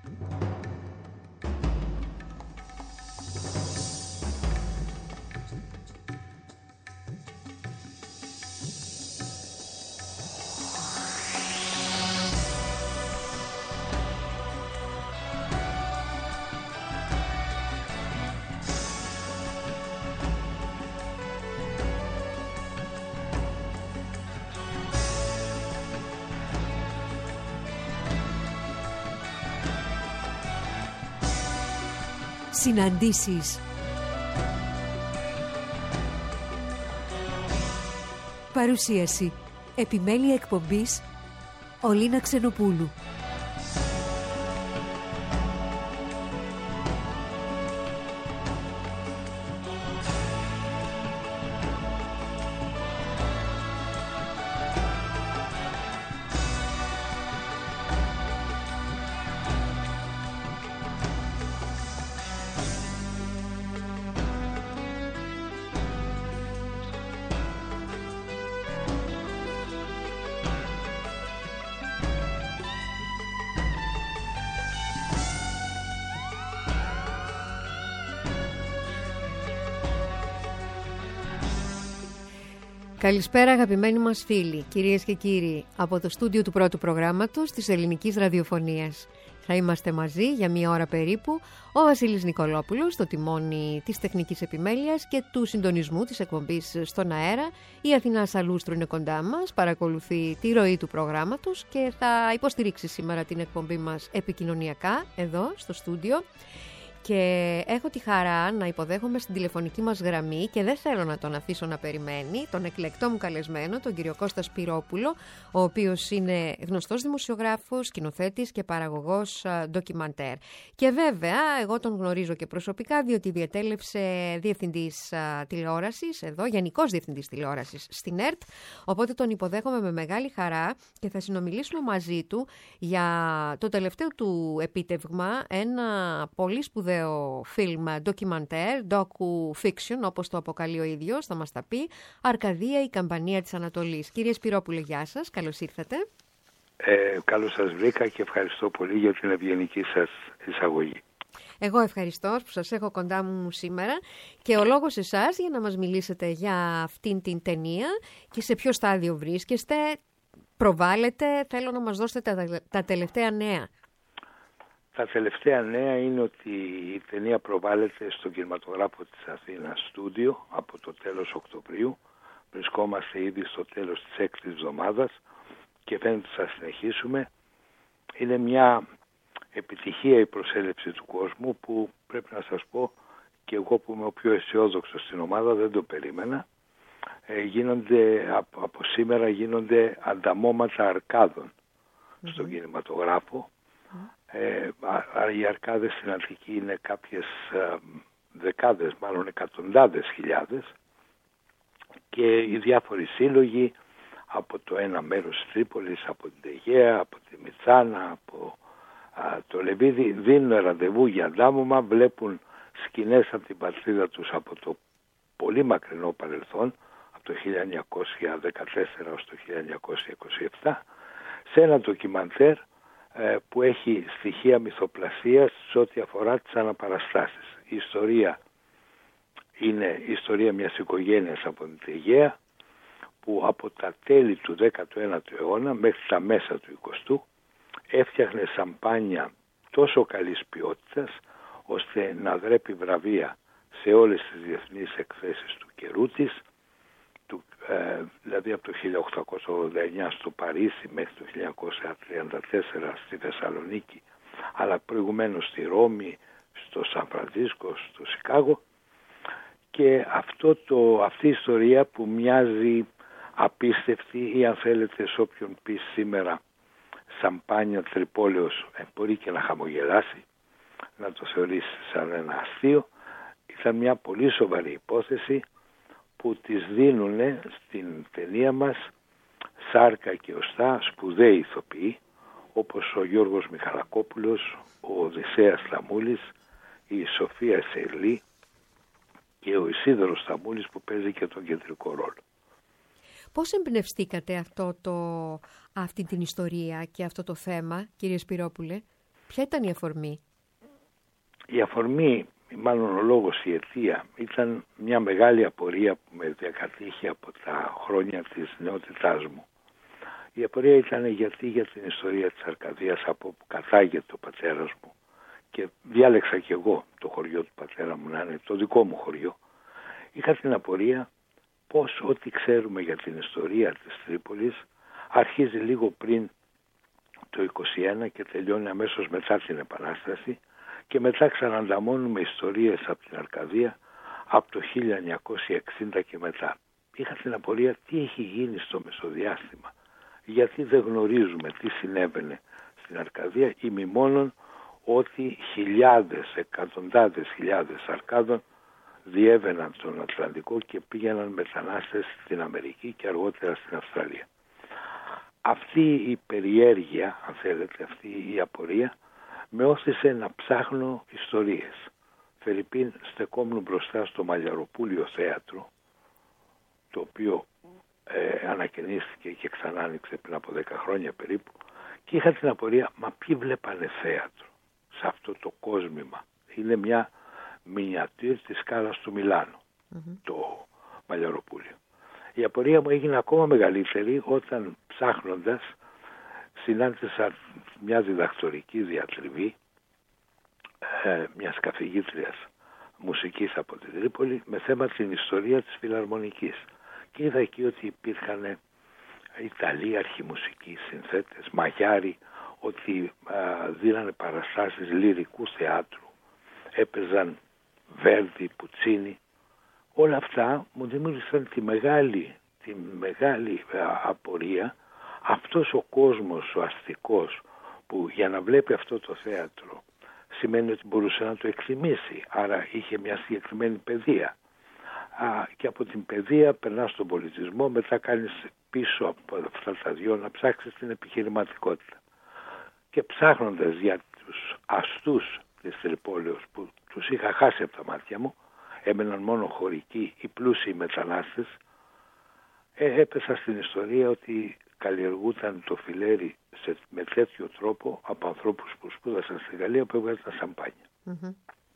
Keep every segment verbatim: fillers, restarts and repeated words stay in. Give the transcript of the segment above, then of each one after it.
Συναντήσεις. Παρουσίαση. Επιμέλεια εκπομπής Ολίνα Ξενοπούλου. Καλησπέρα αγαπημένοι μας φίλοι, κυρίες και κύριοι, από το στούντιο του πρώτου προγράμματος της ελληνικής ραδιοφωνίας. Θα είμαστε μαζί για μία ώρα περίπου, ο Βασίλης Νικολόπουλος στο τιμόνι της τεχνικής επιμέλειας και του συντονισμού της εκπομπής στον αέρα. Η Αθηνά Σαλούστρου είναι κοντά μας, παρακολουθεί τη ροή του προγράμματος και θα υποστηρίξει σήμερα την εκπομπή μας επικοινωνιακά, εδώ στο στούντιο. Και έχω τη χαρά να υποδέχομαι στην τηλεφωνική μας γραμμή και δεν θέλω να τον αφήσω να περιμένει τον εκλεκτό μου καλεσμένο, τον κύριο Κώστα Σπυρόπουλο, ο οποίος είναι γνωστός δημοσιογράφος, σκηνοθέτης και παραγωγός ντοκιμαντέρ. Και βέβαια εγώ τον γνωρίζω και προσωπικά διότι διετέλευσε διευθυντής τηλεόρασης εδώ, γενικός διευθυντής τηλεόρασης στην ΕΡΤ, οπότε τον υποδέχομαι με μεγάλη χαρά και θα συνομιλήσουμε μαζί του για το τελευταίο του επίτευγμα, ένα πολύ σπουδαίο φιλμ ντοκιμαντέρ, docu-fiction, όπως το αποκαλεί ο ίδιος, θα μας τα πει, Αρκαδία, η καμπανία της Ανατολής. Κύριε Σπυρόπουλε, γεια σας, καλώς ήρθατε. Ε, καλώς σας βρήκα και ευχαριστώ πολύ για την ευγενική σας εισαγωγή. Εγώ ευχαριστώ που σας έχω κοντά μου σήμερα και ο λόγος εσάς για να μας μιλήσετε για αυτήν την ταινία και σε ποιο στάδιο βρίσκεστε, προβάλλετε, θέλω να μας δώσετε τα, τα τελευταία νέα. Τα τελευταία νέα είναι ότι η ταινία προβάλλεται στον κινηματογράφο της Αθήνας Στούντιο από το τέλος Οκτωβρίου. Βρισκόμαστε ήδη στο τέλος της έκτης εβδομάδας και φαίνεται ότι θα συνεχίσουμε. Είναι μια επιτυχία η προσέλευση του κόσμου που πρέπει να σας πω και εγώ που είμαι ο πιο αισιόδοξος στην ομάδα δεν το περίμενα. Ε, γίνονται, από, από σήμερα γίνονται ανταμώματα αρκάδων mm-hmm. στον κινηματογράφο. Ε, οι αρκάδες στην Αττική είναι κάποιες ε, δεκάδες, μάλλον εκατοντάδες χιλιάδες και οι διάφοροι σύλλογοι από το ένα μέρος της Τρίπολης, από την Αιγαία, από τη Μιτσάνα, από α, το Λεβίδι δίνουν ραντεβού για αντάμωμα, βλέπουν σκηνές από την πατρίδα τους από το πολύ μακρινό παρελθόν, από το χίλια εννιακόσια δεκατέσσερα έως το χίλια εννιακόσια είκοσι επτά, σε ένα ντοκιμαντέρ που έχει στοιχεία μυθοπλασίας σε ό,τι αφορά τις αναπαραστάσεις. Η ιστορία είναι η ιστορία μιας οικογένειας από την Αιγαία που από τα τέλη του δέκατου ένατου αιώνα μέχρι τα μέσα του εικοστού έφτιαχνε σαμπάνια τόσο καλής ποιότητας ώστε να δρέπει βραβεία σε όλες τις διεθνείς εκθέσεις του καιρού της, του, ε, δηλαδή από το χίλια οκτακόσια ογδόντα εννιά στο Παρίσι μέχρι το χίλια εννιακόσια τριάντα τέσσερα στη Θεσσαλονίκη, αλλά προηγουμένως στη Ρώμη, στο Σαν Φραντζίσκο, στο Σικάγο, και αυτό το, αυτή η ιστορία που μοιάζει απίστευτη ή αν θέλετε σε όποιον πει σήμερα σαμπάνια Τρυπόλεως ε, μπορεί και να χαμογελάσει, να το θεωρήσει σαν ένα αστείο, ήταν μια πολύ σοβαρή υπόθεση που τις δίνουν στην ταινία μας σάρκα και οστά σπουδαίοι ηθοποιοί όπως ο Γιώργος Μιχαλακόπουλος, ο Οδυσσέας Σταμούλης, η Σοφία Σερλή και ο Ισίδωρος Σταμούλης που παίζει και τον κεντρικό ρόλο. Πώς εμπνευστήκατε αυτό το, αυτή την ιστορία και αυτό το θέμα, κύριε Σπυρόπουλε? Ποια ήταν η αφορμή? Η αφορμή, μάλλον ο λόγος, η αιτία, ήταν μια μεγάλη απορία που με διακατήχε από τα χρόνια της νεότητάς μου. Η απορία ήταν γιατί για την ιστορία της Αρκαδίας, από που κατάγεται ο πατέρας μου, και διάλεξα κι εγώ το χωριό του πατέρα μου να είναι το δικό μου χωριό, είχα την απορία πως ό,τι ξέρουμε για την ιστορία της Τρίπολης αρχίζει λίγο πριν το είκοσι ένα και τελειώνει αμέσως μετά την Επανάσταση, και μετά ξανανταμώνουμε ιστορίες από την Αρκαδία από το χίλια εννιακόσια εξήντα και μετά. Είχα την απορία τι έχει γίνει στο μεσοδιάστημα, γιατί δεν γνωρίζουμε τι συνέβαινε στην Αρκαδία, ή μη μόνον ότι χιλιάδες, εκατοντάδες χιλιάδες Αρκάδων διέβαιναν τον Ατλαντικό και πήγαιναν μετανάστες στην Αμερική και αργότερα στην Αυστραλία. Αυτή η περιέργεια, αν θέλετε, αυτή η απορία, με όθησε να ψάχνω ιστορίες. Φερρυπίν, στεκόμουν μπροστά στο Μαλιαροπούλιο θέατρο, το οποίο ε, ανακαινίστηκε και ξανά άνοιξε πριν από δέκα χρόνια περίπου, και είχα την απορία, μα ποιοι βλέπανε θέατρο σε αυτό το κόσμημα? Είναι μια μινιατήρ της σκάλας του Μιλάνου, mm-hmm. το Μαλιαροπούλιο. Η απορία μου έγινε ακόμα μεγαλύτερη όταν, ψάχνοντας, συνάντησα μια διδακτορική διατριβή ε, μιας καθηγήτριας μουσικής από την Τρίπολη με θέμα την ιστορία της φιλαρμονικής, και είδα εκεί ότι υπήρχαν Ιταλοί αρχιμουσικοί συνθέτες, Μαγιάροι, ότι α, δίνανε παραστάσεις λυρικού θεάτρου, έπαιζαν Βέρντι, Πουτσίνι. Όλα αυτά μου δημιούργησαν τη μεγάλη, τη μεγάλη α, απορία. Αυτός ο κόσμος, ο αστικός, που για να βλέπει αυτό το θέατρο σημαίνει ότι μπορούσε να το εκτιμήσει, άρα είχε μια συγκεκριμένη παιδεία. Α, και από την παιδεία περνά στον πολιτισμό, μετά κάνεις πίσω από αυτά τα δυο να ψάξεις την επιχειρηματικότητα. Και ψάχνοντας για τους αστούς της Τρυπόλεως, που τους είχα χάσει από τα μάτια μου, έμεναν μόνο χωρικοί ή πλούσιοι μετανάστες, ε, έπεσα στην ιστορία ότι καλλιεργούταν το φιλέρι σε, με τέτοιο τρόπο από ανθρώπους που σπούδασαν στη Γαλλία, που έβγαζαν σαμπάνια. Mm-hmm.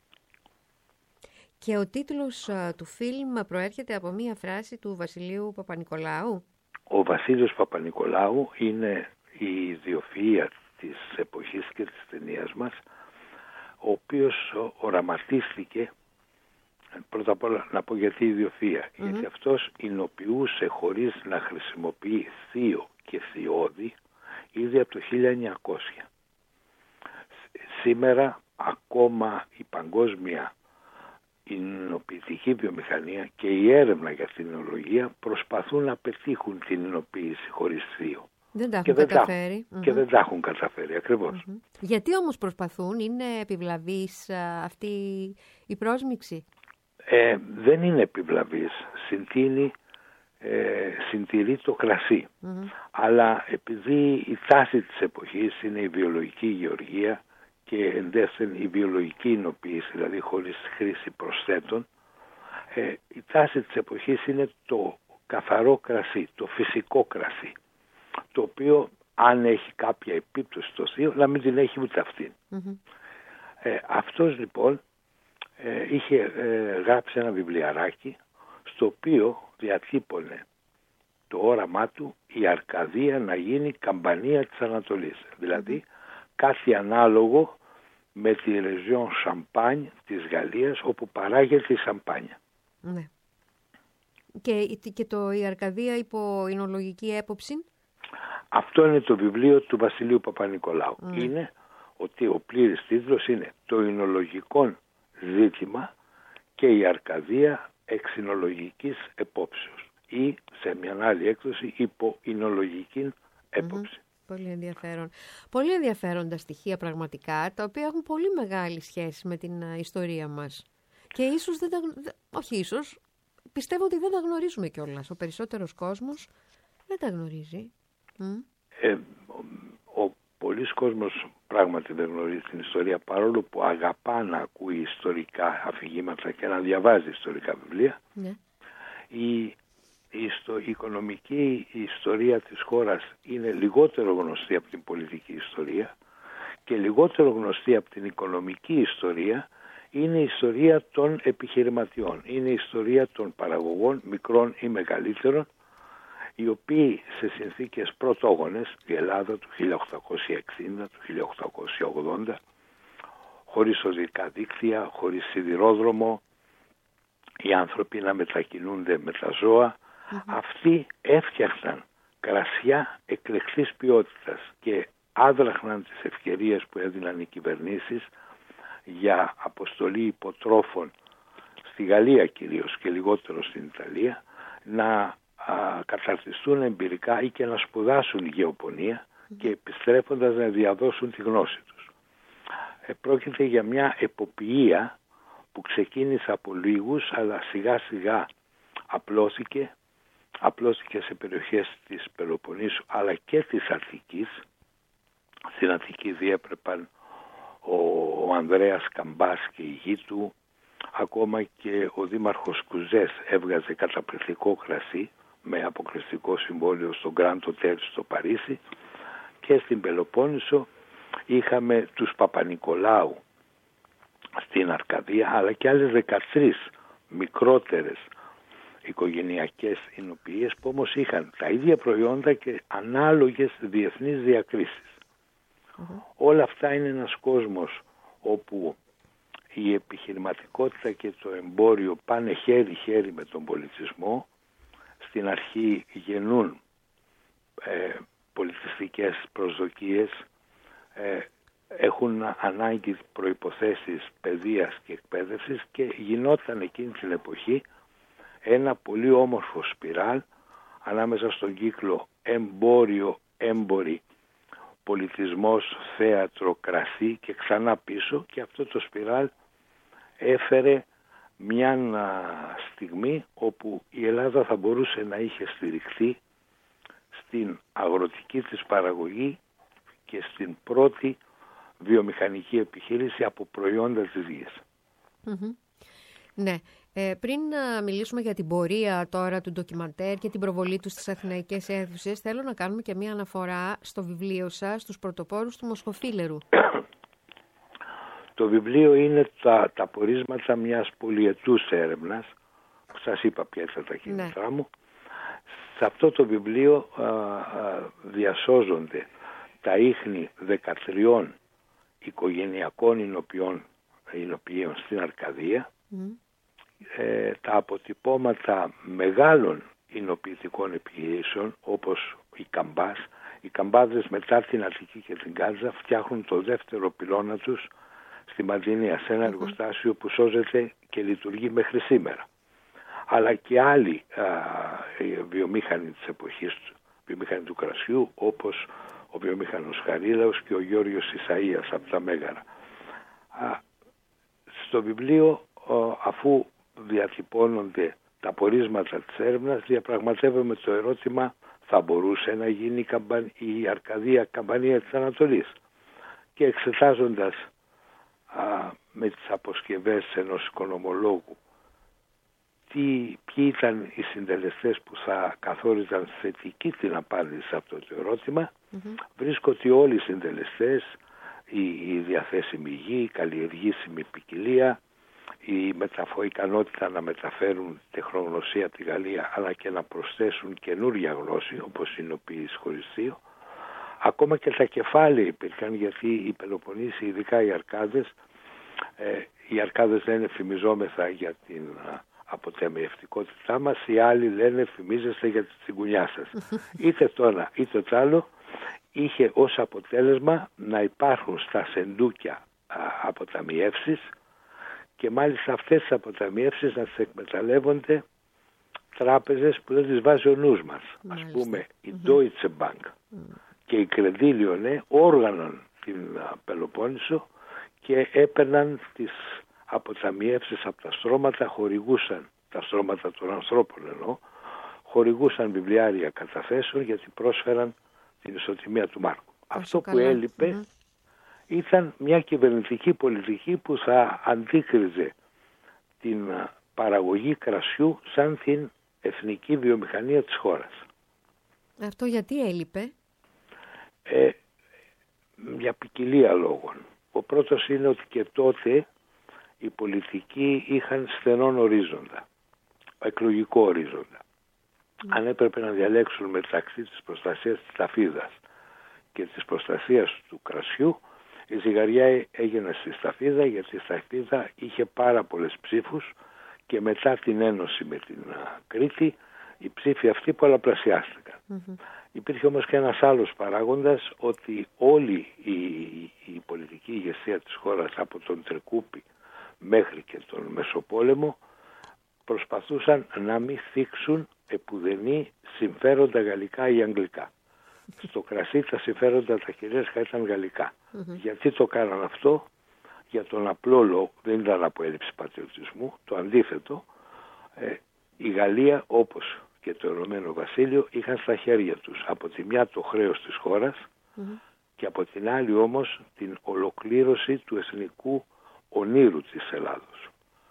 Και ο τίτλος α, του φιλμ προέρχεται από μία φράση του Βασιλείου Παπανικολάου. Ο Βασίλειος Παπανικολάου είναι η ιδιοφυΐα της εποχής και της ταινίας μας, ο οποίος οραματίστηκε, πρώτα απ' όλα να πω γιατί ιδιοφυΐα, mm-hmm. γιατί αυτός εινοποιούσε χωρίς να χρησιμοποιεί θείο και θειώδη ήδη από το χίλια εννιακόσια. Σήμερα ακόμα η παγκόσμια η εινοποιητική βιομηχανία και η έρευνα για την εινολογία προσπαθούν να πετύχουν την εινοποίηση χωρίς θείο. Δεν τα έχουν και καταφέρει. Δεν τα, mm-hmm. Και δεν τα έχουν καταφέρει, ακριβώς. Mm-hmm. Γιατί όμως προσπαθούν, είναι επιβλαβής α, αυτή η πρόσμιξη? Ε, δεν είναι επιβλαβής, συντείνει, ε, συντηρεί το κρασί. Mm-hmm. Αλλά επειδή η τάση της εποχής είναι η βιολογική γεωργία και εντεύθεν η βιολογική εινοποίηση, δηλαδή χωρίς χρήση προσθέτων, ε, η τάση της εποχής είναι το καθαρό κρασί, το φυσικό κρασί, το οποίο αν έχει κάποια επίπτωση στο θείο, να μην την έχει ούτε αυτήν. Mm-hmm. Ε, αυτός λοιπόν ε, είχε ε, γράψει ένα βιβλιαράκι στο οποίο διατύπωνε το όραμά του η Αρκαδία να γίνει καμπανία της Ανατολής. Δηλαδή κάτι ανάλογο με τη Région Champagne της Γαλλίας, όπου παράγεται η σαμπάνια. Ναι. Και, και το η Αρκαδία υπό εινολογική έποψη? Αυτό είναι το βιβλίο του Βασιλείου Παπανικολάου. Mm. Είναι ότι ο πλήρης τίτλος είναι το εινολογικό ζήτημα και η Αρκαδία εξ εινολογικής επόψεως, ή σε μια άλλη έκδοση υπό εινολογική έποψη. Mm-hmm. Πολύ ενδιαφέρον. Πολύ ενδιαφέροντα στοιχεία πραγματικά, τα οποία έχουν πολύ μεγάλη σχέση με την uh, ιστορία μας. Και ίσως δεν τα, όχι ίσως, πιστεύω ότι δεν τα γνωρίζουμε κιόλας. Ο περισσότερος κόσμος δεν τα γνωρίζει. Mm. Ε, ο, ο πολλής κόσμος πράγματι δεν γνωρίζει την ιστορία, παρόλο που αγαπά να ακούει ιστορικά αφηγήματα και να διαβάζει ιστορικά βιβλία. Yeah. Η Η, ιστο, η οικονομική η ιστορία της χώρας είναι λιγότερο γνωστή από την πολιτική ιστορία, και λιγότερο γνωστή από την οικονομική ιστορία είναι η ιστορία των επιχειρηματιών. Είναι η ιστορία των παραγωγών μικρών ή μεγαλύτερων, οι οποίοι σε συνθήκες πρωτόγονες, η Ελλάδα του χίλια οκτακόσια εξήντα, του χίλια οκτακόσια ογδόντα, χωρίς οδικά δίκτυα, χωρίς σιδηρόδρομο, οι άνθρωποι να μετακινούνται με τα ζώα, mm-hmm. αυτοί έφτιαχναν κρασιά εκλεκτής ποιότητας και άδραχναν τις ευκαιρίες που έδιναν οι κυβερνήσεις για αποστολή υποτρόφων στη Γαλλία κυρίως και λιγότερο στην Ιταλία, να α, καταρτιστούν εμπειρικά ή και να σπουδάσουν γεωπονία και επιστρέφοντας να διαδώσουν τη γνώση τους. Ε, πρόκειται για μια εποποιία που ξεκίνησε από λίγους, αλλά σιγά σιγά απλώθηκε, απλώθηκε σε περιοχές της Πελοποννήσου αλλά και της Αττικής. Στην Αττική διέπρεπαν ο, ο Ανδρέας Καμπάς και η γη του, ακόμα και ο δήμαρχος Κουζές έβγαζε καταπληκτικό κρασί με αποκριστικό συμβόλαιο στο Grand Hotel στο Παρίσι, και στην Πελοπόννησο είχαμε τους Παπα-Νικολάου στην Αρκαδία, αλλά και άλλες δεκατρείς μικρότερες οικογενειακές εινοποιίες που όμως είχαν τα ίδια προϊόντα και ανάλογες διεθνείς διακρίσεις. Mm-hmm. Όλα αυτά είναι ένας κόσμος όπου η επιχειρηματικότητα και το εμπόριο πάνε χέρι-χέρι με τον πολιτισμό. Στην αρχή γεννούν ε, πολιτιστικές προσδοκίες, ε, έχουν ανάγκη προϋποθέσεις παιδείας και εκπαίδευσης και γινόταν εκείνη την εποχή ένα πολύ όμορφο σπιράλ ανάμεσα στον κύκλο εμπόριο-έμποροι, πολιτισμός, θέατρο, κρασί και ξανά πίσω, και αυτό το σπιράλ έφερε μια στιγμή όπου η Ελλάδα θα μπορούσε να είχε στηριχθεί στην αγροτική της παραγωγή και στην πρώτη βιομηχανική επιχείρηση από προϊόντα της γης. Mm-hmm. Ναι. Ε, πριν να μιλήσουμε για την πορεία τώρα του ντοκιμαντέρ και την προβολή του στις αθηναϊκές αίθουσες, θέλω να κάνουμε και μία αναφορά στο βιβλίο σας, τους πρωτοπόρους του Μοσχοφίλερου. Το βιβλίο είναι τα, τα πορίσματα μιας πολυετούς έρευνας, που σας είπα ποια ήταν τα κίνητρά ναι. μου. Σε αυτό το βιβλίο α, α, διασώζονται τα ίχνη δεκατριών οικογενειακών εινοποιών, εινοποιείων στην Αρκαδία, mm. ε, τα αποτυπώματα μεγάλων εινοποιητικών επιχειρήσεων όπως η Καμπάς. Οι Καμπάδες μετά την Αττική και την Κάλτζα φτιάχνουν το δεύτερο πυλώνα τους στη Μαντινία, σε ένα mm-hmm. εργοστάσιο που σώζεται και λειτουργεί μέχρι σήμερα. Αλλά και άλλοι α, βιομήχανοι της εποχής του, βιομήχανοι του κρασιού, όπως ο βιομήχανος Χαρίλαος και ο Γιώργος Ισαΐας από τα Μέγαρα. Α, στο βιβλίο, α, αφού διατυπώνονται τα πορίσματα της έρευνας, διαπραγματεύουμε το ερώτημα: θα μπορούσε να γίνει η, καμπαν... η Αρκαδία καμπανία της Ανατολής? Και εξετάζοντας α, με τις αποσκευές ενός οικονομολόγου τι, ποιοι ήταν οι συντελεστές που θα καθόριζαν θετική την απάντηση σε αυτό το ερώτημα, mm-hmm. βρίσκω ότι όλοι οι συντελεστές, η, η διαθέσιμη γη, η καλλιεργήσιμη ποικιλία, η μεταφο, ικανότητα να μεταφέρουν τεχνογνωσία από τη Γαλλία αλλά και να προσθέσουν καινούρια γνώση, όπως είναι ο ποιής χωρίς θείο, ακόμα και τα κεφάλαια υπήρχαν, γιατί οι Πελοποννήσοι, ειδικά οι Αρκάδες, ε, οι Αρκάδες λένε φημιζόμεθα για την αποτεμιευτικότητά μας, οι άλλοι λένε φημίζεστε για τη τσιγκουνιά σας. Είτε το ένα είτε το άλλο είχε ως αποτέλεσμα να υπάρχουν στα σεντούκια α, αποταμιεύσεις, και μάλιστα αυτές τις αποταμιεύσεις να τις εκμεταλλεύονται τράπεζες που δεν τις βάζει ο νους μας. Μάλιστα. Ας πούμε η mm-hmm. Deutsche Bank mm. και η Credit Lyonnais όργανων την Πελοπόννησο και έπαιρναν τις αποταμιεύσεις από τα στρώματα, χορηγούσαν τα στρώματα των ανθρώπων εννοώ, χορηγούσαν βιβλιάρια καταθέσεων γιατί πρόσφεραν την ισοτιμία του Μάρκου. Αυτό που καλά. έλειπε mm-hmm. ήταν μια κυβερνητική πολιτική που θα αντίκριζε την παραγωγή κρασιού σαν την εθνική βιομηχανία της χώρας. Αυτό γιατί έλειπε? Ε, για ποικιλία λόγων. Ο πρώτος είναι ότι και τότε οι πολιτικοί είχαν στενόν ορίζοντα, εκλογικό ορίζοντα. Mm. Αν έπρεπε να διαλέξουν μεταξύ της προστασίας της σταφίδας και της προστασίας του κρασιού, η ζυγαριά έγινε στη σταφίδα, γιατί η σταφίδα είχε πάρα πολλές ψήφους και μετά την ένωση με την Κρήτη οι ψήφοι αυτοί πολλαπλασιάστηκαν. Mm-hmm. Υπήρχε όμως και ένας άλλος παράγοντας, ότι όλη η, η πολιτική ηγεσία της χώρας από τον Τρικούπη μέχρι και τον Μεσοπόλεμο προσπαθούσαν να μην θίξουν επουδενή συμφέροντα γαλλικά ή αγγλικά. Στο κρασί τα συμφέροντα τα κυρίαρχα ήταν γαλλικά. Mm-hmm. Γιατί το κάναν αυτό? Για τον απλό λόγο, δεν ήταν από έλλειψη πατριωτισμού, το αντίθετο, ε, η Γαλλία όπως και το Ηνωμένο Βασίλειο είχαν στα χέρια τους από τη μια το χρέος της χώρας mm-hmm. και από την άλλη όμως την ολοκλήρωση του εθνικού ονείρου της Ελλάδος.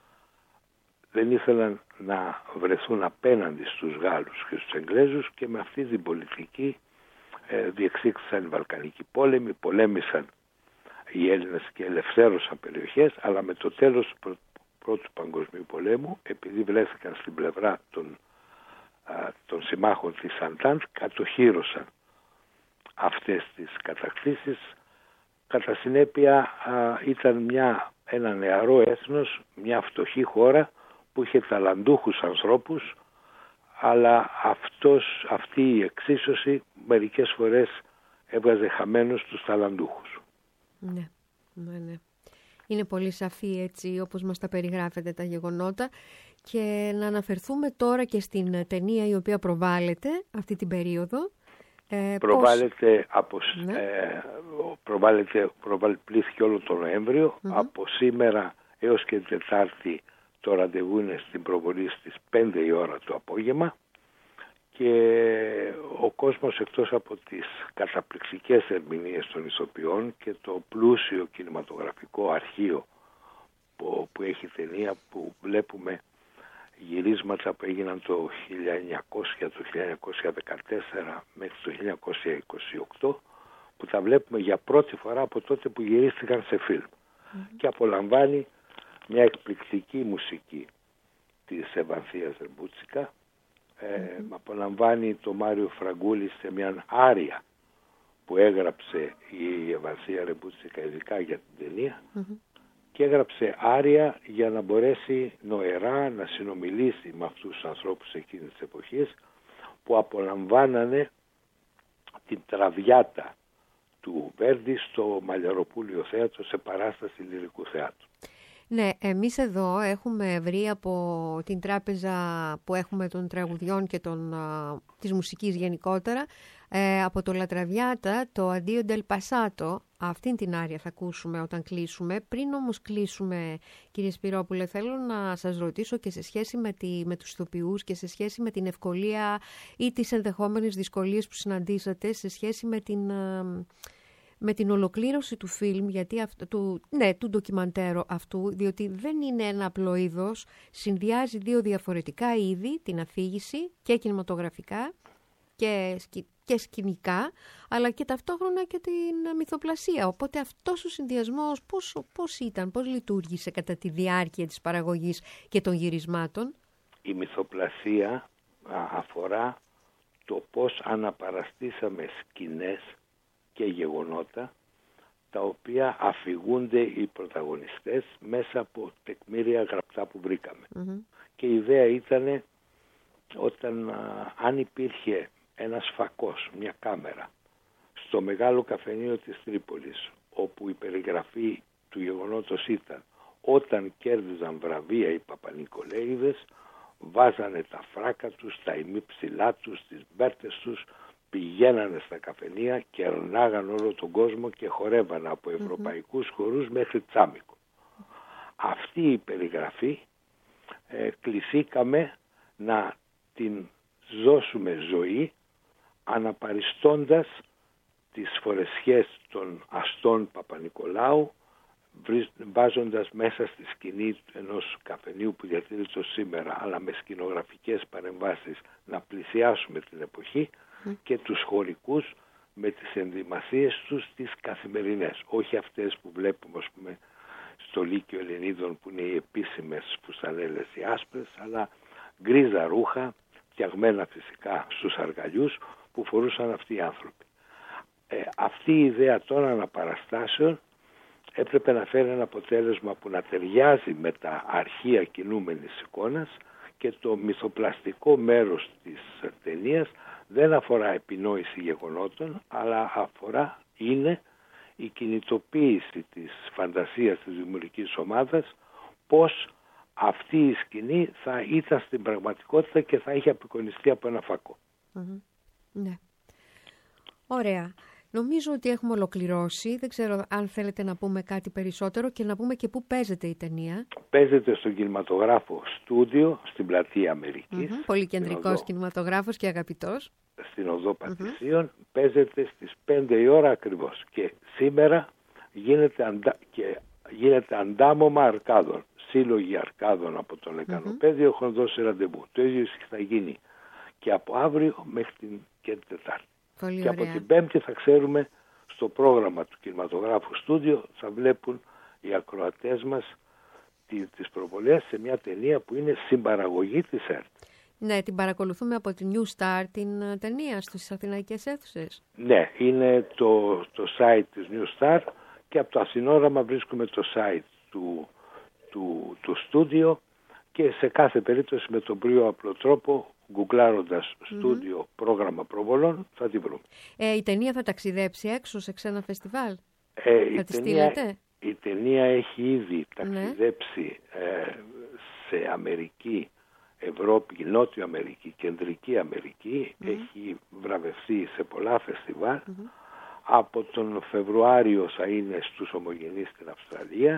Δεν ήθελαν να βρεθούν απέναντι στους Γάλλους και στους Εγγλέζους και με αυτή την πολιτική ε, διεξήχθησαν οι Βαλκανικοί πόλεμοι, πολέμησαν οι Έλληνες και ελευθέρωσαν περιοχές, αλλά με το τέλος του πρω... πρώτου παγκοσμίου πολέμου, επειδή βρέθηκαν στην πλευρά των, α, των συμμάχων της Αντάντ, κατοχύρωσαν αυτές τις κατακτήσεις. Κατά συνέπεια α, ήταν μια, ένα νεαρό έθνος, μια φτωχή χώρα που είχε ταλαντούχους ανθρώπους, αλλά αυτός, αυτή η εξίσωση μερικές φορές έβγαζε χαμένους τους ταλαντούχους. Ναι, ναι, ναι. Είναι πολύ σαφή έτσι όπως μας τα περιγράφετε τα γεγονότα, και να αναφερθούμε τώρα και στην ταινία η οποία προβάλλεται αυτή την περίοδο. Ε, προβάλλεται, πώς... από, ναι. ε, προβάλλεται, προβάλλεται όλο τον Νοέμβριο, mm-hmm. από σήμερα έως και την Τετάρτη το ραντεβού είναι στην προβολή στις πέντε η ώρα το απόγευμα, και ο κόσμος, εκτός από τις καταπληκτικές ερμηνείες των ηθοποιών και το πλούσιο κινηματογραφικό αρχείο που, που έχει ταινία, που βλέπουμε γυρίσματα που έγιναν το χίλια εννιακόσια, το χίλια εννιακόσια δεκατέσσερα μέχρι το χίλια εννιακόσια είκοσι οκτώ, που τα βλέπουμε για πρώτη φορά από τότε που γυρίστηκαν σε φιλμ. Mm-hmm. Και απολαμβάνει μια εκπληκτική μουσική της Ευανθίας Ρεμπούτσικα. Ε, mm-hmm. απολαμβάνει το Μάριο Φραγκούλη σε μια άρια που έγραψε η Ευανθία Ρεμπούτσικα ειδικά για την ταινία, mm-hmm. και έγραψε άρια για να μπορέσει νοερά να συνομιλήσει με αυτούς τους ανθρώπους εκείνης της εποχής, που απολαμβάνανε την Τραβιάτα του Βέρντι στο Μαλλιαροπούλιο Θέατρο σε παράσταση λυρικού θεάτρου. Ναι, εμείς εδώ έχουμε βρει από την τράπεζα που έχουμε των τραγουδιών και των, α, της μουσικής γενικότερα, ε, από το Λατραβιάτα, το Αντίο Ντελ Πασάτο. Αυτήν την άρια θα ακούσουμε όταν κλείσουμε. Πριν όμως κλείσουμε, κύριε Σπυρόπουλε, θέλω να σας ρωτήσω και σε σχέση με, τη, με τους ηθοποιούς και σε σχέση με την ευκολία ή τις ενδεχόμενες δυσκολίες που συναντήσατε σε σχέση με την... Α, με την ολοκλήρωση του φιλμ, γιατί αυτό, του, ναι, του ντοκιμαντέρου αυτού, διότι δεν είναι ένα απλό είδος, συνδυάζει δύο διαφορετικά είδη, την αφήγηση και κινηματογραφικά και, και σκηνικά, αλλά και ταυτόχρονα και την μυθοπλασία. Οπότε αυτός ο συνδυασμός πώς, πώς ήταν, πώς λειτουργήσε κατά τη διάρκεια της παραγωγής και των γυρισμάτων? Η μυθοπλασία αφορά το πώς αναπαραστήσαμε σκηνές και γεγονότα τα οποία αφηγούνται οι πρωταγωνιστές μέσα από τεκμήρια γραπτά που βρήκαμε. Mm-hmm. Και η ιδέα ήταν όταν α, αν υπήρχε ένας φακός, μια κάμερα στο μεγάλο καφενείο της Τρίπολης, όπου η περιγραφή του γεγονότος ήταν όταν κέρδιζαν βραβεία οι Παπα-Νικολαίδες, βάζανε τα φράκα τους, τα ημίψηλά τους, τις μπέρτες τους, πηγαίνανε στα καφενεία και ερνάγαν όλο τον κόσμο και χορεύαν από ευρωπαϊκούς χορούς μέχρι τσάμικο. Αυτή η περιγραφή ε, κληθήκαμε να την δώσουμε ζωή, αναπαριστώντας τις φορεσιές των αστών Παπα-Νικολάου, βάζοντας μέσα στη σκηνή ενός καφενείου που διατηρείται σήμερα, αλλά με σκηνογραφικές παρεμβάσεις, να πλησιάσουμε την εποχή, και τους χωρικούς με τις ενδυμασίες τους τις καθημερινές, όχι αυτές που βλέπουμε, ας πούμε, στο Λύκειο Ελληνίδων που είναι οι επίσημες φουστανέλες οι άσπρες, αλλά γκρίζα ρούχα, φτιαγμένα φυσικά στους αργαλιούς που φορούσαν αυτοί οι άνθρωποι. Ε, αυτή η ιδέα των αναπαραστάσεων έπρεπε να φέρει ένα αποτέλεσμα που να ταιριάζει με τα αρχεία κινούμενης εικόνας, και το μυθοπλαστικό μέρος της ταινίας δεν αφορά επινόηση γεγονότων, αλλά αφορά, είναι η κινητοποίηση της φαντασίας της δημιουργικής ομάδας, πώς αυτή η σκηνή θα ήταν στην πραγματικότητα και θα είχε απεικονιστεί από ένα φακό. Mm-hmm. Ναι. Ωραία. Νομίζω ότι έχουμε ολοκληρώσει. Δεν ξέρω αν θέλετε να πούμε κάτι περισσότερο και να πούμε και πού παίζεται η ταινία. Παίζεται στον κινηματογράφο Στούντιο, στην πλατεία Αμερικής. Mm-hmm. Πολύ κεντρικός κινηματογράφος και αγαπητός. Στην οδό Πατησίων. Mm-hmm. Παίζεται στις πέντε η ώρα ακριβώς. Και σήμερα γίνεται, αντα... και γίνεται αντάμωμα αρκάδων. Σύλλογοι αρκάδων από το Λεκανοπέδιο mm-hmm. έχουν δώσει ραντεβού. Το ίδιο θα γίνει και από αύριο μέχρι την και την Τετάρτη. Πολύ και ωραία. Από την Πέμπτη θα ξέρουμε στο πρόγραμμα του κινηματογράφου Στούντιο, θα βλέπουν οι ακροατές μας τις προβολές σε μια ταινία που είναι συμπαραγωγή της ΕΡΤ. Ναι, την παρακολουθούμε από την New Star την ταινία στις αθηναϊκές αίθουσες. Ναι, είναι το, το site της New Star και από το Αθηνόραμα βρίσκουμε το site του, του, του Στούντιο, και σε κάθε περίπτωση με τον πιο απλό τρόπο, γκουγκλάροντας στούντιο mm-hmm. πρόγραμμα προβολών, θα την βρούμε. Ε, η ταινία θα ταξιδέψει έξω σε ξένα φεστιβάλ? Ε, θα η, τη ταινία, στείλετε? η ταινία έχει ήδη ταξιδέψει ναι. ε, σε Αμερική, Ευρώπη, Νότιο Αμερική, Κεντρική Αμερική. Mm-hmm. Έχει βραβευτεί σε πολλά φεστιβάλ. Mm-hmm. Από τον Φεβρουάριο θα είναι στους Ομογενείς στην Αυστραλία.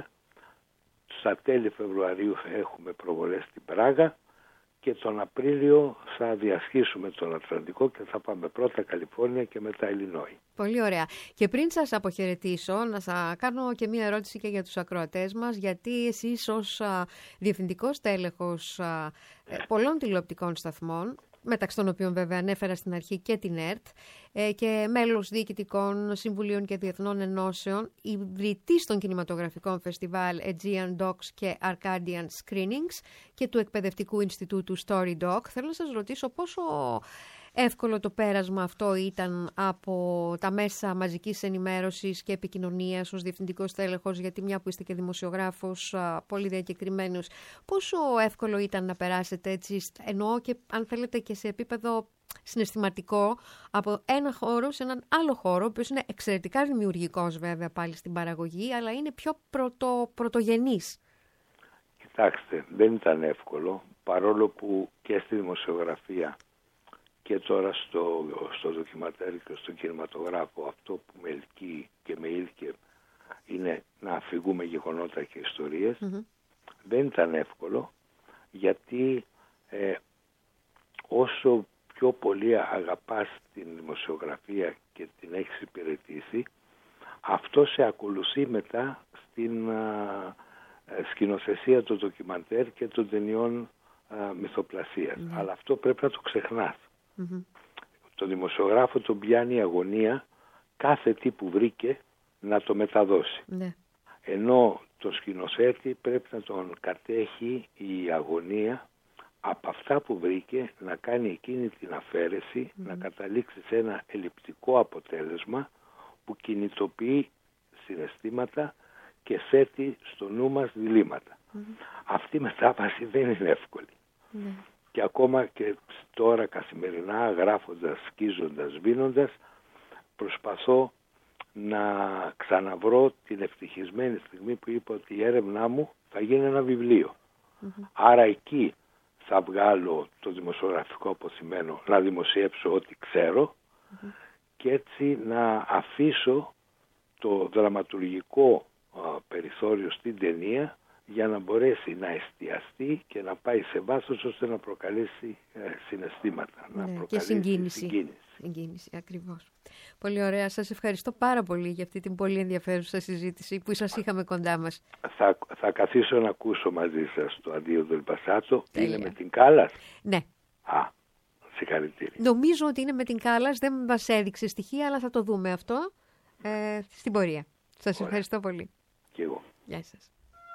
Στα τέλη Φεβρουαρίου θα έχουμε προβολές στην Πράγα και τον Απρίλιο θα διασχίσουμε τον Ατλαντικό και θα πάμε πρώτα Καλιφόρνια και μετά Illinois. Πολύ ωραία. Και πριν σας αποχαιρετήσω, να σας κάνω και μία ερώτηση και για τους ακροατές μας, γιατί εσείς ως α, διευθυντικός τέλεχος α, πολλών τηλεοπτικών σταθμών, μεταξύ των οποίων βέβαια ανέφερα στην αρχή και την ΕΡΤ, ε, και μέλος διοικητικών συμβουλίων και διεθνών ενώσεων, ιδρυτής των κινηματογραφικών φεστιβάλ Aegean Docs και Arcadian Screenings και του εκπαιδευτικού Ινστιτούτου Story Doc, θέλω να σας ρωτήσω πόσο εύκολο το πέρασμα αυτό ήταν από τα μέσα μαζικής ενημέρωσης και επικοινωνίας ως διευθυντικός τέλεχος, γιατί μια που είστε και δημοσιογράφος πολύ διακεκριμένος, πόσο εύκολο ήταν να περάσετε έτσι, εννοώ και αν θέλετε και σε επίπεδο συναισθηματικό, από ένα χώρο σε έναν άλλο χώρο, ο οποίος είναι εξαιρετικά δημιουργικός βέβαια πάλι στην παραγωγή, αλλά είναι πιο πρωτο, πρωτογενής. Κοιτάξτε, δεν ήταν εύκολο, παρόλο που και στη δημοσιογραφία και τώρα στο, στο ντοκιματέρ και στο κινηματογράφο αυτό που με ελκύει και με ήλκε είναι να αφηγούμε γεγονότα και ιστορίες. Mm-hmm. Δεν ήταν εύκολο, γιατί ε, όσο πιο πολύ αγαπάς την δημοσιογραφία και την έχεις υπηρετήσει, αυτό σε ακολουθεί μετά στην α, σκηνοθεσία των ντοκιμαντέρ και των ταινιών α, μυθοπλασίας. Mm-hmm. Αλλά αυτό πρέπει να το ξεχνάς. Mm-hmm. Το δημοσιογράφο τον πιάνει η αγωνία κάθε τι που βρήκε να το μεταδώσει. Mm-hmm. Ενώ το σκηνοθέτη πρέπει να τον κατέχει η αγωνία από αυτά που βρήκε να κάνει εκείνη την αφαίρεση, mm-hmm. να καταλήξει σε ένα ελλειπτικό αποτέλεσμα που κινητοποιεί συναισθήματα και θέτει στο νου μας διλήμματα. Mm-hmm. Αυτή η μετάβαση δεν είναι εύκολη. Mm-hmm. Και ακόμα και τώρα καθημερινά, γράφοντας, σκίζοντας, βίνοντας, προσπαθώ να ξαναβρω την ευτυχισμένη στιγμή που είπα ότι η έρευνά μου θα γίνει ένα βιβλίο. Mm-hmm. Άρα εκεί θα βγάλω το δημοσιογραφικό αποθυμένο, να δημοσιεύσω ό,τι ξέρω mm-hmm. και έτσι να αφήσω το δραματουργικό α, περιθώριο στην ταινία για να μπορέσει να εστιαστεί και να πάει σε βάθος ώστε να προκαλέσει ε, συναισθήματα, ναι, να προκαλέσει και συγκίνηση. συγκίνηση. Συγκίνηση, ακριβώς. Πολύ ωραία. Σας ευχαριστώ πάρα πολύ για αυτή την πολύ ενδιαφέρουσα συζήτηση που σας είχαμε κοντά μας. Θα, θα καθίσω να ακούσω μαζί σας το Αντίο del Passato. Είναι με την Κάλλας. Ναι. Α, Συγχαρητήρια. Νομίζω ότι είναι με την Κάλλας, δεν μας έδειξε στοιχεία, αλλά θα το δούμε αυτό ε, στην πορεία. Σας Ωραία. Ευχαριστώ πολύ. Και εγώ. Γεια σας.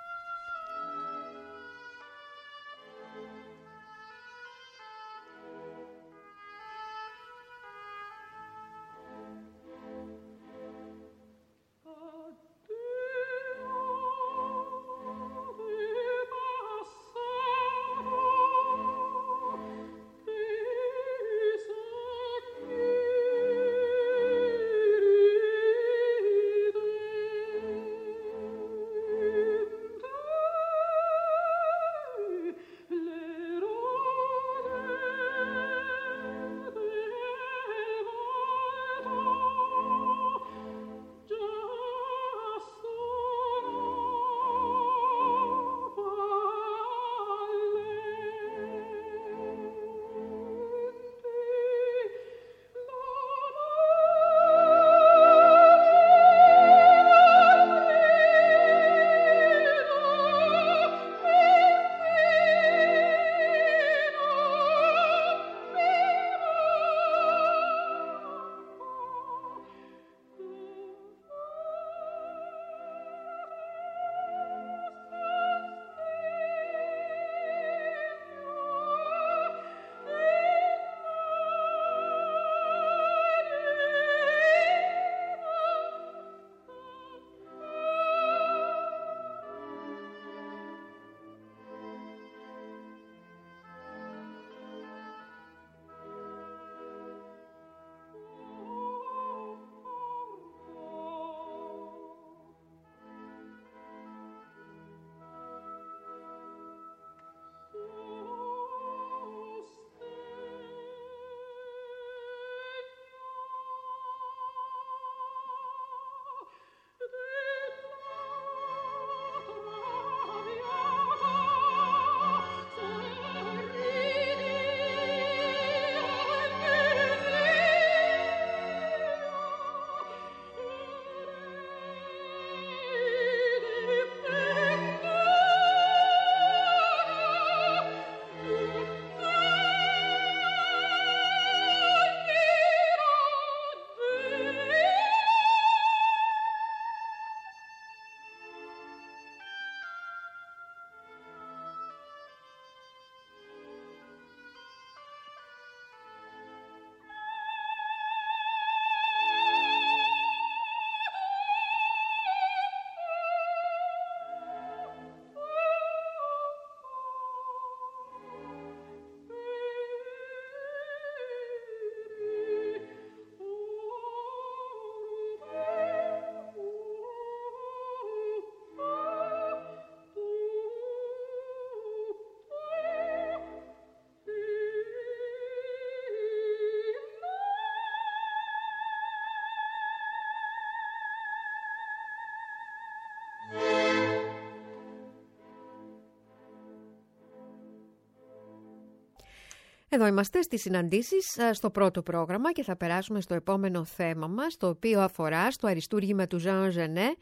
Εδώ είμαστε στις συναντήσεις στο πρώτο πρόγραμμα και θα περάσουμε στο επόμενο θέμα μας, το οποίο αφορά στο αριστούργημα του Jean Genet,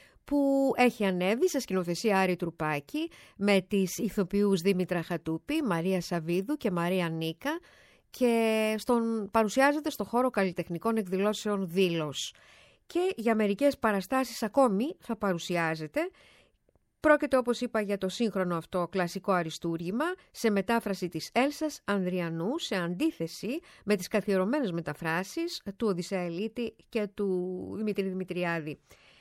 που έχει ανέβει σε σκηνοθεσία Άρη Τρουπάκη με τις ηθοποιούς Δήμητρα Χατούπη, Μαρία Σαββίδου και Μαρία Νίκα, και στον, παρουσιάζεται στο χώρο καλλιτεχνικών εκδηλώσεων Δήλος. Και για μερικές παραστάσεις ακόμη θα παρουσιάζεται. Πρόκειται, όπως είπα, για το σύγχρονο αυτό κλασικό αριστούργημα σε μετάφραση της Έλσας Ανδριανού, σε αντίθεση με τις καθιερωμένες μεταφράσεις του Οδυσσέα Ελίτη και του Δημήτρη Δημητριάδη.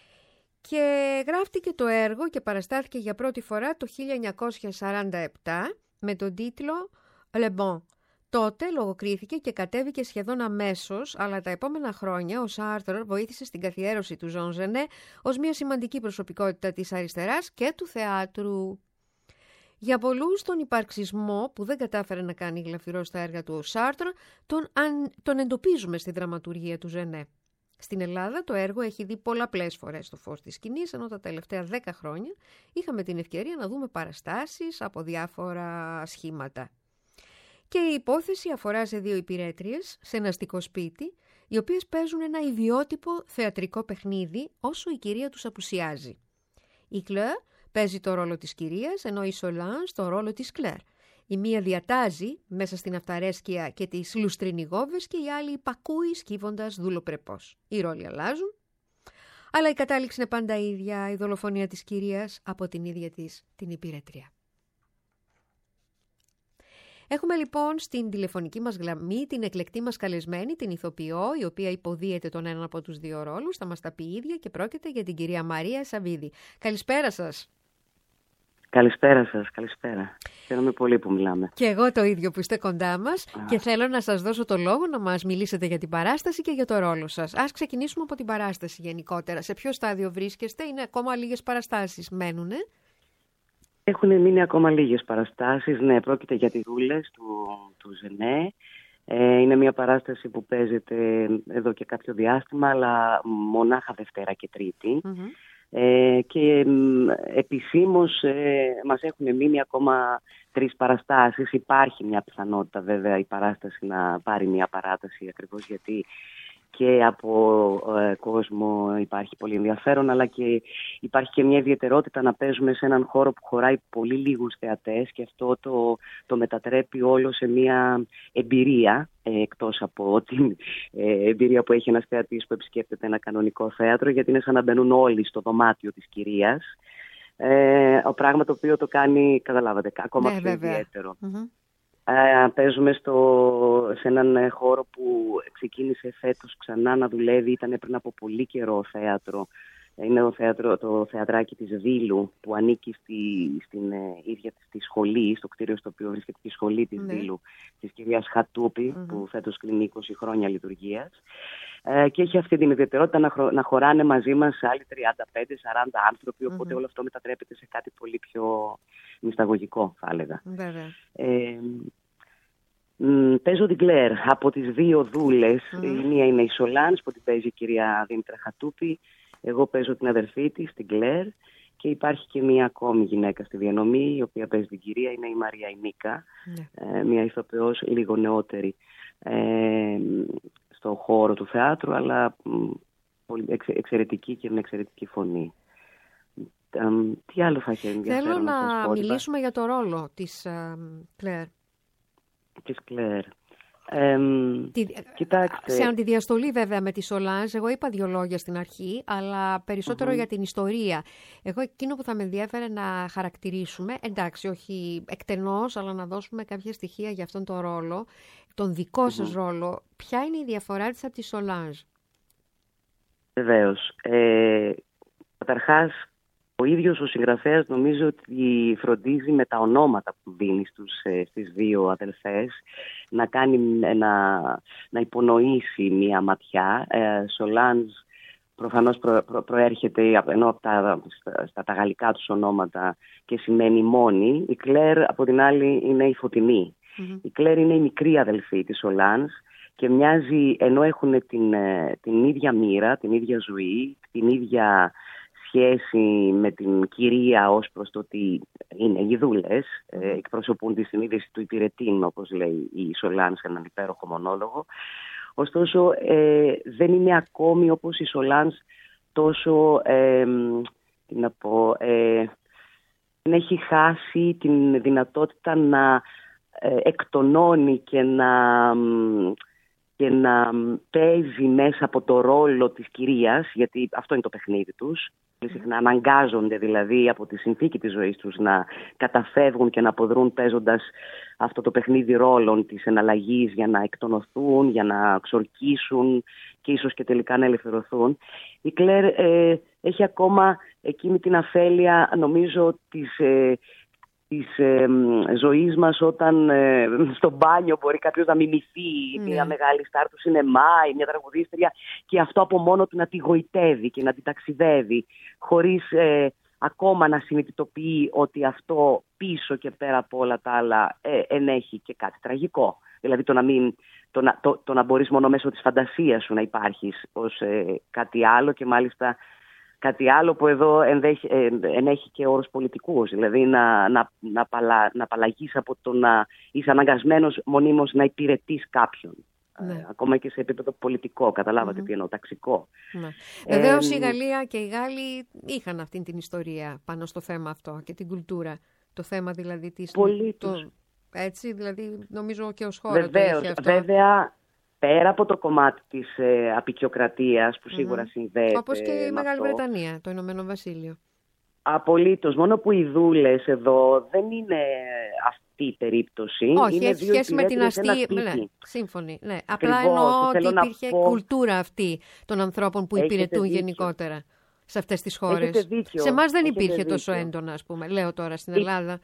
Και γράφτηκε το έργο και παραστάθηκε για πρώτη φορά το χίλια εννιακόσια σαράντα επτά με τον τίτλο «Le Bon». Τότε λογοκρίθηκε και κατέβηκε σχεδόν αμέσως, αλλά τα επόμενα χρόνια ο Σάρτρ βοήθησε στην καθιέρωση του Jean Genet ως μια σημαντική προσωπικότητα της αριστεράς και του θεάτρου. Για πολλούς τον υπαρξισμό που δεν κατάφερε να κάνει γλαφυρό στα έργα του ο Σάρτρ, τον, αν, τον εντοπίζουμε στη δραματουργία του Genet. Στην Ελλάδα το έργο έχει δει πολλαπλές φορές το φως της σκηνής, ενώ τα τελευταία δέκα χρόνια είχαμε την ευκαιρία να δούμε παραστάσεις από διάφορα σχήματα. Και η υπόθεση αφορά σε δύο υπηρέτριες σε ένα αστικό σπίτι, οι οποίες παίζουν ένα ιδιότυπο θεατρικό παιχνίδι όσο η κυρία τους απουσιάζει. Η Κλέρ παίζει το ρόλο της κυρίας, ενώ η Σολάνζ το ρόλο της Κλέρ. Η μία διατάζει μέσα στην αυταρέσκεια και τις λουστρινιγόβες και η άλλη υπακούει σκύβοντας δούλοπρεπώς. Οι ρόλοι αλλάζουν, αλλά η κατάληξη είναι πάντα ίδια, η δολοφονία της κυρίας από την ίδια της την υπηρέτρια. Έχουμε λοιπόν στην τηλεφωνική μας γραμμή την εκλεκτή μας καλεσμένη, την ηθοποιό, η οποία υποδίεται τον έναν από τους δύο ρόλους, θα μας τα πει η ίδια και πρόκειται για την κυρία Μαρία Σαββίδη. Καλησπέρα σας. Καλησπέρα σας, καλησπέρα. Χαίρομαι πολύ που μιλάμε. Και εγώ το ίδιο που είστε κοντά μας Α. και θέλω να σας δώσω το λόγο να μας μιλήσετε για την παράσταση και για το ρόλο σας. Ας ξεκινήσουμε από την παράσταση γενικότερα. Σε ποιο στάδιο βρίσκεστε, είναι ακόμα λίγες παραστάσεις μένουνε? Έχουν μείνει ακόμα λίγες παραστάσεις, ναι, πρόκειται για τις Δούλες του, του Ζενέ. Ε, είναι μια παράσταση που παίζεται εδώ και κάποιο διάστημα, αλλά μονάχα Δευτέρα και Τρίτη. Mm-hmm. Ε, και ε, επισήμως ε, μας έχουν μείνει ακόμα τρεις παραστάσεις. Υπάρχει μια πιθανότητα βέβαια η παράσταση να πάρει μια παράταση, ακριβώς γιατί και από ε, κόσμο υπάρχει πολύ ενδιαφέρον, αλλά και υπάρχει και μια ιδιαιτερότητα να παίζουμε σε έναν χώρο που χωράει πολύ λίγους θεατές και αυτό το, το μετατρέπει όλο σε μια εμπειρία, ε, εκτός από την ε, εμπειρία που έχει ένας θεατής που επισκέπτεται ένα κανονικό θέατρο, γιατί είναι σαν να μπαίνουν όλοι στο δωμάτιο της κυρίας, ε, ο πράγμα το οποίο το κάνει, καταλάβατε, ακόμα ναι, πιο βέβαια. ιδιαίτερο. Mm-hmm. Uh, παίζουμε στο, σε έναν χώρο που ξεκίνησε φέτος ξανά να δουλεύει, ήταν πριν από πολύ καιρό θέατρο. Είναι το, θέατρο, το θεατράκι της Δήλου που ανήκει στη, στην ε, ίδια τη σχολή, στο κτίριο στο οποίο βρίσκεται η σχολή της ναι. Δήλου, της κυρίας Χατούπη, mm-hmm. που φέτος κλείνει είκοσι χρόνια λειτουργίας. Ε, και έχει αυτή την ιδιαιτερότητα να, χρο, να χωράνε μαζί μας άλλοι τριάντα πέντε σαράντα άνθρωποι, οπότε mm-hmm. όλο αυτό μετατρέπεται σε κάτι πολύ πιο μυσταγωγικό, θα έλεγα. Βέβαια. Ε, μ, παίζω την Κλέρ από τις δύο Δούλες. Mm-hmm. Η μία είναι η Σολάνς που την παίζει η κυρία Δήμητρα Χατούπη. Εγώ παίζω την αδερφή της, την Κλέρ. Και υπάρχει και μία ακόμη γυναίκα στη διανομή, η οποία παίζει την κυρία, είναι η Μαρία η Νίκα, mm-hmm. ε, μία ηθοποιός λίγο νεότερη ε, στο χώρο του θεάτρου, αλλά πολύ εξε, εξαιρετική και με εξαιρετική φωνή. Ε, τι άλλο θα έχει ενδιαφέρον? Θέλω να, να μιλήσουμε για το ρόλο της uh, Κλέρ. Της Κλέρ. Ε, τη, κοιτάξτε. Σε αντιδιαστολή βέβαια με τη Σολάνζ, εγώ είπα δύο λόγια στην αρχή, αλλά περισσότερο uh-huh. για την ιστορία. Εγώ εκείνο που θα με ενδιαφέρε να χαρακτηρίσουμε, εντάξει όχι εκτενώς, αλλά να δώσουμε κάποια στοιχεία για αυτόν τον ρόλο, τον δικό uh-huh. σας ρόλο. Ποια είναι η διαφορά της από τη Σολάνζ? Βεβαίως. Ε, καταρχάς, ο ίδιος ο συγγραφέας νομίζω ότι φροντίζει με τα ονόματα που δίνει στους, στις δύο αδελφές να, κάνει, να, να υπονοήσει μία ματιά. Ε, Σολάνζ προφανώς προ, προ, προέρχεται ενώ από τα, στα, στα τα γαλλικά τους ονόματα και σημαίνει μόνη. Η Κλέρ από την άλλη είναι η Φωτεινή. Mm-hmm. Η Κλέρ είναι η μικρή αδελφή της Σολάνζ και μοιάζει, ενώ έχουν την, την ίδια μοίρα, την ίδια ζωή, την ίδια σχέση με την κυρία ως προς το ότι είναι οι Δούλες, ε, εκπροσωπούν τη συνείδηση του υπηρετήν, όπως λέει η Σολάνς σε έναν υπέροχο μονόλογο. Ωστόσο, ε, δεν είναι ακόμη όπως η Σολάνς τόσο, ε, τι να πω, ε, δεν έχει χάσει την δυνατότητα να ε, εκτονώνει και να... και να παίζει μέσα από το ρόλο της κυρίας, γιατί αυτό είναι το παιχνίδι τους. Συχνά αναγκάζονται δηλαδή από τη συνθήκη της ζωής τους να καταφεύγουν και να αποδρούν παίζοντας αυτό το παιχνίδι ρόλων της εναλλαγής για να εκτονωθούν, για να ξορκίσουν και ίσως και τελικά να ελευθερωθούν. Η Κλέρ ε, έχει ακόμα εκείνη την αφέλεια, νομίζω, της... Ε, της ε, ζωής μας όταν ε, στο μπάνιο μπορεί κάποιος να μιμηθεί mm. μια μεγάλη στάρ του σινεμά ή μια τραγουδίστρια και αυτό από μόνο του να τη γοητεύει και να τη ταξιδεύει χωρίς ε, ακόμα να συνειδητοποιεί ότι αυτό πίσω και πέρα από όλα τα άλλα ε, ενέχει και κάτι τραγικό. Δηλαδή το να, μην, το να, το, το να μπορείς μόνο μέσω της φαντασίας σου να υπάρχεις ως ε, κάτι άλλο και μάλιστα κάτι άλλο που εδώ ενδέχει, ε, ενέχει και όρους πολιτικούς, δηλαδή να, να, να, παλα, να απαλλαγείς από το να είσαι αναγκασμένος μονίμως να υπηρετείς κάποιον. Ναι. Ε, ακόμα και σε επίπεδο πολιτικό, καταλάβατε mm-hmm. τι εννοώ, ταξικό. Ναι. Ε, Βεβαίως η Γαλλία και οι Γάλλοι είχαν αυτή την ιστορία πάνω στο θέμα αυτό και την κουλτούρα. Το θέμα δηλαδή της... Πολύ το... έτσι, δηλαδή νομίζω και ως χώρα Βεβαίως, το έχει αυτό. Βέβαια, πέρα από το κομμάτι της ε, απεικιοκρατίας που σίγουρα mm-hmm. συνδέεται. Όπως και η Μεγάλη αυτό. Βρετανία, το Ηνωμένο Βασίλειο. Απολύτως. Μόνο που οι δούλες εδώ δεν είναι αυτή η περίπτωση. Όχι, είναι έχει σχέση με την αστή. Ναι, σύμφωνη. Ναι. Απλά εννοώ ότι υπήρχε πω... κουλτούρα αυτή των ανθρώπων που Έχετε υπηρετούν δίκιο. γενικότερα σε αυτές τις χώρες. Δίκιο. Σε εμάς δεν Έχετε υπήρχε δίκιο. τόσο έντονα, ας πούμε. Λέω τώρα στην Ελλάδα.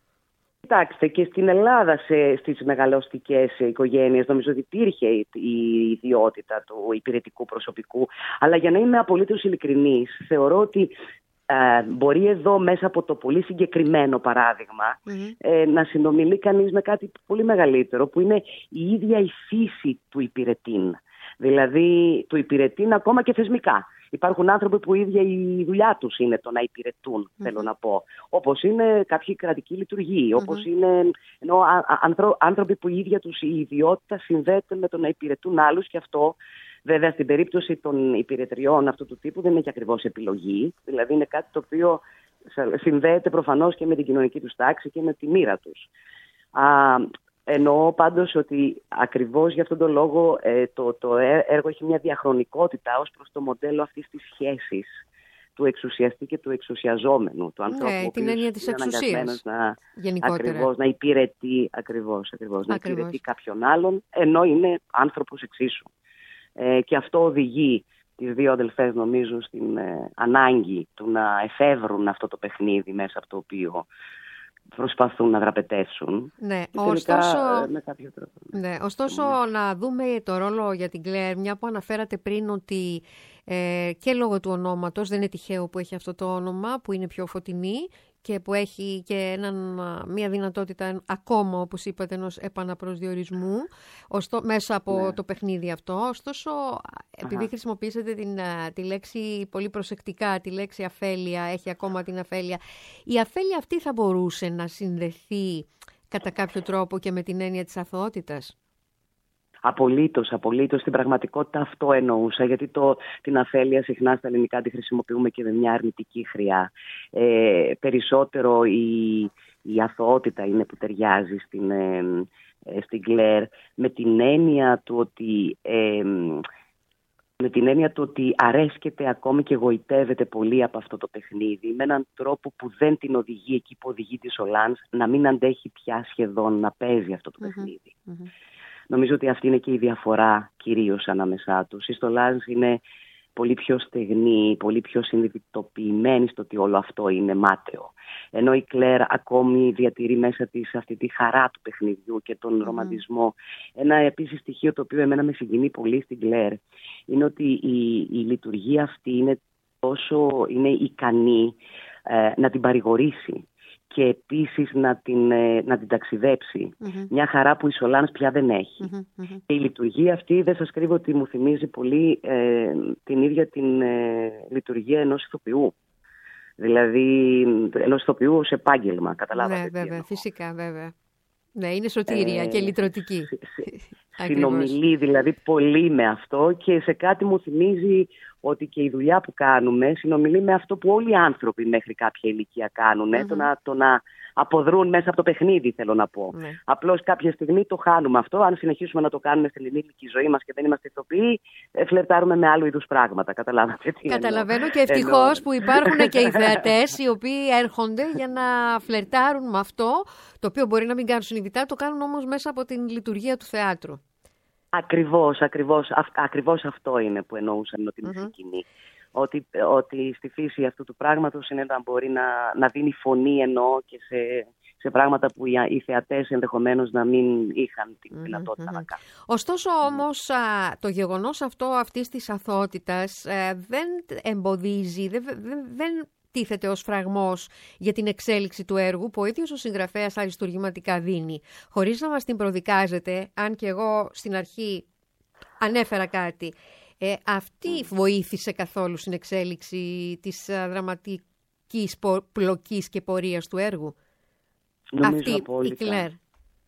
Κοιτάξτε, και στην Ελλάδα σε, στις μεγαλοστικές οικογένειες νομίζω ότι υπήρχε η ιδιότητα του υπηρετικού προσωπικού. Αλλά για να είμαι απολύτως ειλικρινής, θεωρώ ότι ε, μπορεί εδώ μέσα από το πολύ συγκεκριμένο παράδειγμα mm-hmm. ε, να συνομιλεί κανείς με κάτι πολύ μεγαλύτερο, που είναι η ίδια η φύση του υπηρετήν. Δηλαδή του υπηρετήν ακόμα και θεσμικά. Υπάρχουν άνθρωποι που η ίδια η δουλειά τους είναι το να υπηρετούν, mm-hmm. θέλω να πω. Όπως είναι κάποιοι κρατικοί λειτουργοί, mm-hmm. όπως είναι ενώ, α, άνθρω, άνθρωποι που η ίδια τους η ιδιότητα συνδέεται με το να υπηρετούν άλλους, και αυτό βέβαια στην περίπτωση των υπηρετριών αυτού του τύπου δεν είναι και ακριβώς επιλογή. Δηλαδή είναι κάτι το οποίο συνδέεται προφανώς και με την κοινωνική τους τάξη και με τη μοίρα τους. Α, Εννοώ πάντως ότι ακριβώς για αυτόν τον λόγο ε, το, το έργο έχει μια διαχρονικότητα ως προς το μοντέλο αυτής της σχέσης του εξουσιαστή και του εξουσιαζόμενου, του ανθρώπου. Ναι, την έννοια της εξουσίας να, γενικότερα. Ακριβώς, να υπηρετεί, ακριβώς, ακριβώς, ακριβώς. να υπηρετεί κάποιον άλλον, ενώ είναι άνθρωπος εξίσου. Ε, και αυτό οδηγεί τις δύο αδελφές, νομίζω, στην ε, ανάγκη του να εφεύρουν αυτό το παιχνίδι μέσα από το οποίο προσπαθούν να δραπετεύσουν. Ναι, και ωστόσο, με κάποιο τρόπο. Ναι, ωστόσο να δούμε το ρόλο για την Κλέρ, μια που αναφέρατε πριν ότι ε, και λόγω του ονόματος, δεν είναι τυχαίο που έχει αυτό το όνομα, που είναι πιο φωτεινή και που έχει και έναν, μια δυνατότητα ακόμα, όπως είπατε, ενός επαναπροσδιορισμού ωστό, μέσα από ναι. το παιχνίδι αυτό. Ωστόσο, επειδή Αχα. χρησιμοποιήσατε την, τη λέξη πολύ προσεκτικά, τη λέξη αφέλεια, έχει ακόμα την αφέλεια, η αφέλεια αυτή θα μπορούσε να συνδεθεί κατά κάποιο τρόπο και με την έννοια της αθωότητας? Απολύτως, απολύτως. Στην πραγματικότητα αυτό εννοούσα, γιατί το, την αφέλεια συχνά στα ελληνικά τη χρησιμοποιούμε και με μια αρνητική χρειά. Ε, περισσότερο η, η αθωότητα είναι που ταιριάζει στην, ε, ε, στην Κλέρ, με την έννοια του ότι... Ε, με την έννοια του ότι αρέσκεται ακόμη και γοητεύεται πολύ από αυτό το παιχνίδι, με έναν τρόπο που δεν την οδηγεί εκεί που οδηγεί τη Σολάνς, να μην αντέχει πια σχεδόν να παίζει αυτό το mm-hmm. παιχνίδι. Mm-hmm. Νομίζω ότι αυτή είναι και η διαφορά κυρίως ανάμεσά τους. Η Σολάνς είναι πολύ πιο στεγνή, πολύ πιο συνειδητοποιημένη στο ότι όλο αυτό είναι μάταιο. Ενώ η Κλέρ ακόμη διατηρεί μέσα της αυτή τη χαρά του παιχνιδιού και τον mm-hmm. ρομαντισμό. Ένα επίσης στοιχείο το οποίο εμένα με συγκινεί πολύ στην Κλέρ είναι ότι η, η λειτουργία αυτή είναι τόσο είναι ικανή ε, να την παρηγορήσει και επίσης να την, ε, να την ταξιδέψει. Mm-hmm. Μια χαρά που η Σολάνς πια δεν έχει. Mm-hmm. Mm-hmm. Και η λειτουργία αυτή, δεν σας κρύβω ότι μου θυμίζει πολύ ε, την ίδια την ε, λειτουργία ενός ηθοποιού. Δηλαδή ενός ηθοποιού ως επάγγελμα, καταλάβατε? Ναι, βέβαια, φυσικά, βέβαια. Ναι, είναι σωτηρία ε, και λυτρωτική. Συνομιλεί δηλαδή πολύ με αυτό, και σε κάτι μου θυμίζει ότι και η δουλειά που κάνουμε συνομιλεί με αυτό που όλοι οι άνθρωποι μέχρι κάποια ηλικία κάνουν. Mm-hmm. Το, να, το να αποδρούν μέσα από το παιχνίδι, θέλω να πω. Mm-hmm. Απλώς κάποια στιγμή το χάνουμε αυτό. Αν συνεχίσουμε να το κάνουμε στην ενήλικη ζωή μας και δεν είμαστε ηθοποιοί, φλερτάρουμε με άλλου είδους πράγματα. Καταλάβατε τι Καταλαβαίνω εννοώ. Και ευτυχώς που υπάρχουν και οι θεατές οι οποίοι έρχονται για να φλερτάρουν με αυτό, το οποίο μπορεί να μην κάνουν συνειδητά, το κάνουν όμως μέσα από την λειτουργία του θεάτρου. Ακριβώς, ακριβώς, α, ακριβώς αυτό είναι που εννοούσαν ότι είναι mm-hmm. κοινή. Ότι, ότι στη φύση αυτού του πράγματος είναι να μπορεί να, να δίνει φωνή, εννοώ, και σε, σε πράγματα που οι, οι θεατές ενδεχομένως να μην είχαν την mm-hmm. δυνατότητα mm-hmm. να κάνουν. Ωστόσο όμως α, το γεγονός αυτό αυτής της αθωότητας α, δεν εμποδίζει, δεν, δεν, δεν τίθεται ως φραγμός για την εξέλιξη του έργου που ο ίδιος ο συγγραφέας αριστουργηματικά δίνει, χωρίς να μας την προδικάζεται, αν και εγώ στην αρχή ανέφερα κάτι. Ε, αυτή βοήθησε καθόλου στην εξέλιξη της α, δραματικής πλοκής και πορείας του έργου? Νομίζω αυτή απόλυτα. Η Κλέρ.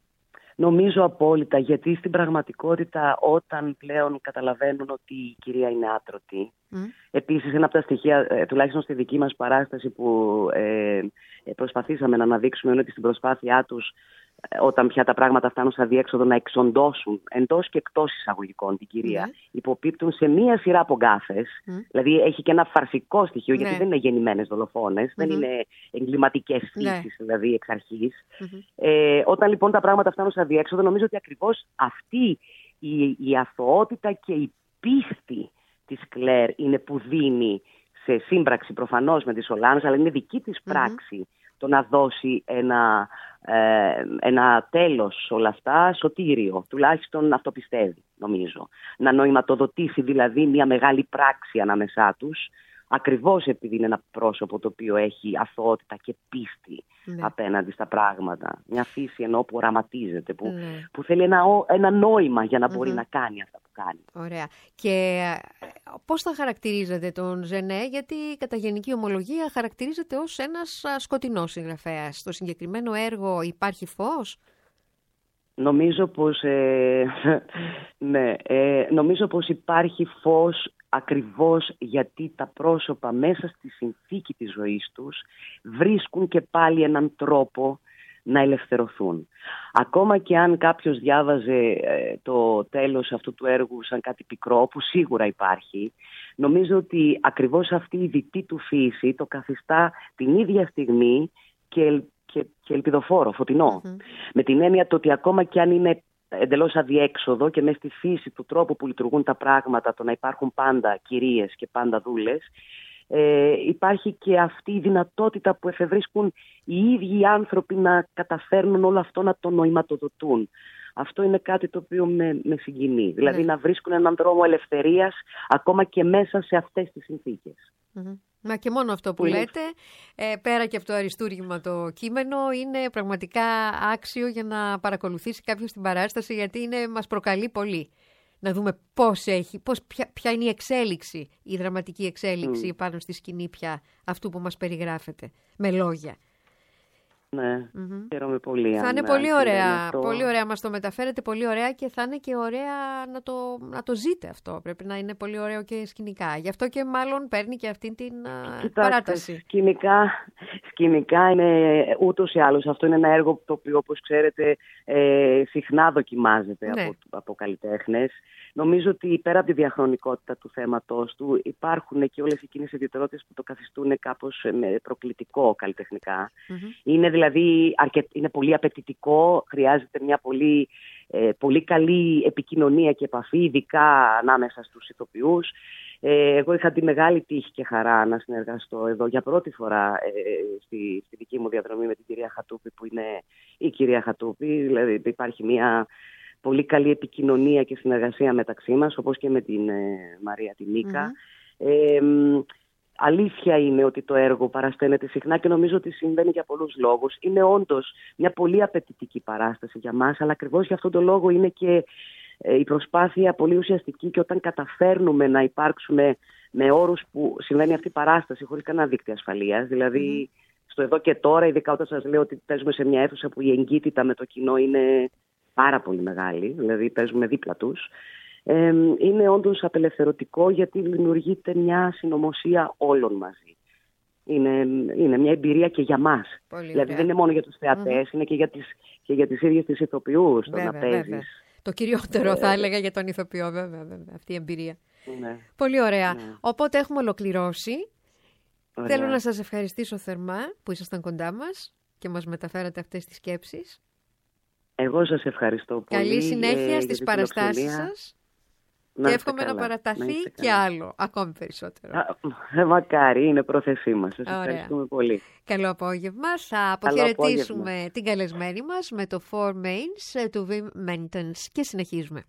Νομίζω απόλυτα, γιατί στην πραγματικότητα όταν πλέον καταλαβαίνουν ότι η κυρία είναι άτρωτη, mm. επίσης ένα από τα στοιχεία, ε, τουλάχιστον στη δική μας παράσταση που ε, προσπαθήσαμε να αναδείξουμε, είναι ότι στην προσπάθειά τους ε, όταν πια τα πράγματα φτάνουν σε αδιέξοδο, να εξοντώσουν εντός και εκτός εισαγωγικών την κυρία, ναι. υποπίπτουν σε μία σειρά από γκάφες. Mm. Δηλαδή έχει και ένα φαρσικό στοιχείο, ναι. γιατί δεν είναι γεννημένες δολοφόνες, mm-hmm. δεν είναι εγκληματικές φύσεις, ναι. δηλαδή εξ αρχής. Mm-hmm. Ε, όταν λοιπόν τα πράγματα φτάνουν σε αδιέξοδο, νομίζω ότι ακριβώς αυτή η, η αθωότητα και η πίστη της Κλέρ είναι που δίνει, σε σύμπραξη προφανώς με τη Σολάνζ, αλλά είναι δική της πράξη mm-hmm. το να δώσει ένα, ε, ένα τέλος σε όλα αυτά σωτήριο. Τουλάχιστον αυτό πιστεύει, νομίζω. Να νοηματοδοτήσει δηλαδή μια μεγάλη πράξη ανάμεσά τους, ακριβώς επειδή είναι ένα πρόσωπο το οποίο έχει αθωότητα και πίστη ναι. απέναντι στα πράγματα. Μια φύση ενώ που οραματίζεται, που, ναι. που θέλει ένα, ένα νόημα για να μπορεί mm-hmm. να κάνει αυτά που κάνει. Ωραία. Και πώς θα χαρακτηρίζετε τον Ζενέ, γιατί κατά γενική ομολογία χαρακτηρίζεται ως ένας σκοτεινός συγγραφέας. Στο συγκεκριμένο έργο υπάρχει φως? Νομίζω πως, ε, ναι, ε, νομίζω πως υπάρχει φως ακριβώς γιατί τα πρόσωπα μέσα στη συνθήκη της ζωής τους βρίσκουν και πάλι έναν τρόπο να ελευθερωθούν. Ακόμα και αν κάποιος διάβαζε ε, το τέλος αυτού του έργου σαν κάτι πικρό, που σίγουρα υπάρχει, νομίζω ότι ακριβώς αυτή η δυτή του φύση το καθιστά την ίδια στιγμή και, και, και ελπιδοφόρο, φωτεινό. Mm-hmm. Με την έννοια το ότι ακόμα και αν είναι εντελώς αδιέξοδο και μες στη φύση του τρόπου που λειτουργούν τα πράγματα, το να υπάρχουν πάντα κυρίες και πάντα δούλες, ε, υπάρχει και αυτή η δυνατότητα που εφευρίσκουν οι ίδιοι οι άνθρωποι να καταφέρνουν όλο αυτό να το νοηματοδοτούν. Αυτό είναι κάτι το οποίο με, με συγκινεί. Δηλαδή ναι. να βρίσκουν έναν δρόμο ελευθερίας ακόμα και μέσα σε αυτές τις συνθήκες. Mm-hmm. Μα και μόνο αυτό που λέτε, ε, πέρα και από το αριστούργημα το κείμενο, είναι πραγματικά άξιο για να παρακολουθήσει κάποιος την παράσταση, γιατί είναι, μας προκαλεί πολύ. Να δούμε πώς έχει, πώς, ποια, ποια είναι η εξέλιξη, η δραματική εξέλιξη mm. πάνω στη σκηνή πια, αυτού που μας περιγράφεται, με λόγια. Ναι, mm-hmm. χαίρομαι πολύ. Θα είναι πολύ ωραία, το... πολύ ωραία, μας το μεταφέρετε πολύ ωραία και θα είναι και ωραία να το, να το ζείτε αυτό. Πρέπει να είναι πολύ ωραίο και σκηνικά. Γι' αυτό και μάλλον παίρνει και αυτή την Κοιτάξτε, παράταση. Σκηνικά, σκηνικά είναι ούτως ή άλλως. Αυτό είναι ένα έργο το οποίο, όπως ξέρετε, ε, συχνά δοκιμάζεται ναι. από, από καλλιτέχνες. Νομίζω ότι πέρα από τη διαχρονικότητα του θέματος του υπάρχουν και όλες εκείνες οι ιδιαιτερότητες που το καθιστούν κάπως προκλητικό καλλιτεχνικά. Mm-hmm. Είναι δηλαδή αρκε... είναι πολύ απαιτητικό, χρειάζεται μια πολύ, ε, πολύ καλή επικοινωνία και επαφή, ειδικά ανάμεσα στους ηθοποιούς. Ε, εγώ είχα τη μεγάλη τύχη και χαρά να συνεργαστώ εδώ για πρώτη φορά ε, στη, στη δική μου διαδρομή με την κυρία Χατούπη, που είναι η κυρία Χατούπη. Δηλαδή υπάρχει μια πολύ καλή επικοινωνία και συνεργασία μεταξύ μας, όπως και με την ε, Μαρία τη Νίκα. Mm-hmm. Ε, Αλήθεια είναι ότι το έργο παρασταίνεται συχνά και νομίζω ότι συμβαίνει για πολλούς λόγους. Είναι όντως μια πολύ απαιτητική παράσταση για μας, αλλά ακριβώς για αυτόν τον λόγο είναι και η προσπάθεια πολύ ουσιαστική, και όταν καταφέρνουμε να υπάρξουμε με όρους που συμβαίνει αυτή η παράσταση χωρίς κανένα δίκτυο ασφαλείας, δηλαδή mm. στο εδώ και τώρα, ειδικά όταν σας λέω ότι παίζουμε σε μια αίθουσα που η εγκύτητα με το κοινό είναι πάρα πολύ μεγάλη, δηλαδή παίζουμε δίπλα τους. Ε, είναι όντως απελευθερωτικό, γιατί δημιουργείται μια συνωμοσία όλων μαζί. Είναι, είναι μια εμπειρία και για μας. Πολύ δηλαδή ωραία. Δεν είναι μόνο για τους θεατές, mm-hmm. είναι και για τις, και για τις ίδιες τις ηθοποιούς. Το να παίζεις. Το κυριότερο θα έλεγα για τον ηθοποιό, βέβαια, βέβαια αυτή η εμπειρία. Ναι. Πολύ ωραία. Ναι. Οπότε έχουμε ολοκληρώσει. Ωραία. Θέλω να σας ευχαριστήσω θερμά που ήσασταν κοντά μας και μας μεταφέρατε αυτές τις σκέψεις. Εγώ σας ευχαριστώ πολύ. Καλή συνέχεια ε, στις παραστάσεις σας. Και εύχομαι να παραταθεί να και άλλο, ακόμη περισσότερο. Α, μακάρι, είναι πρόθεσή μας. Σας Ωραία. Ευχαριστούμε πολύ. Καλό απόγευμα. Θα αποχαιρετήσουμε την καλεσμένη μας με το Four Mains του Wim Mentens και συνεχίζουμε.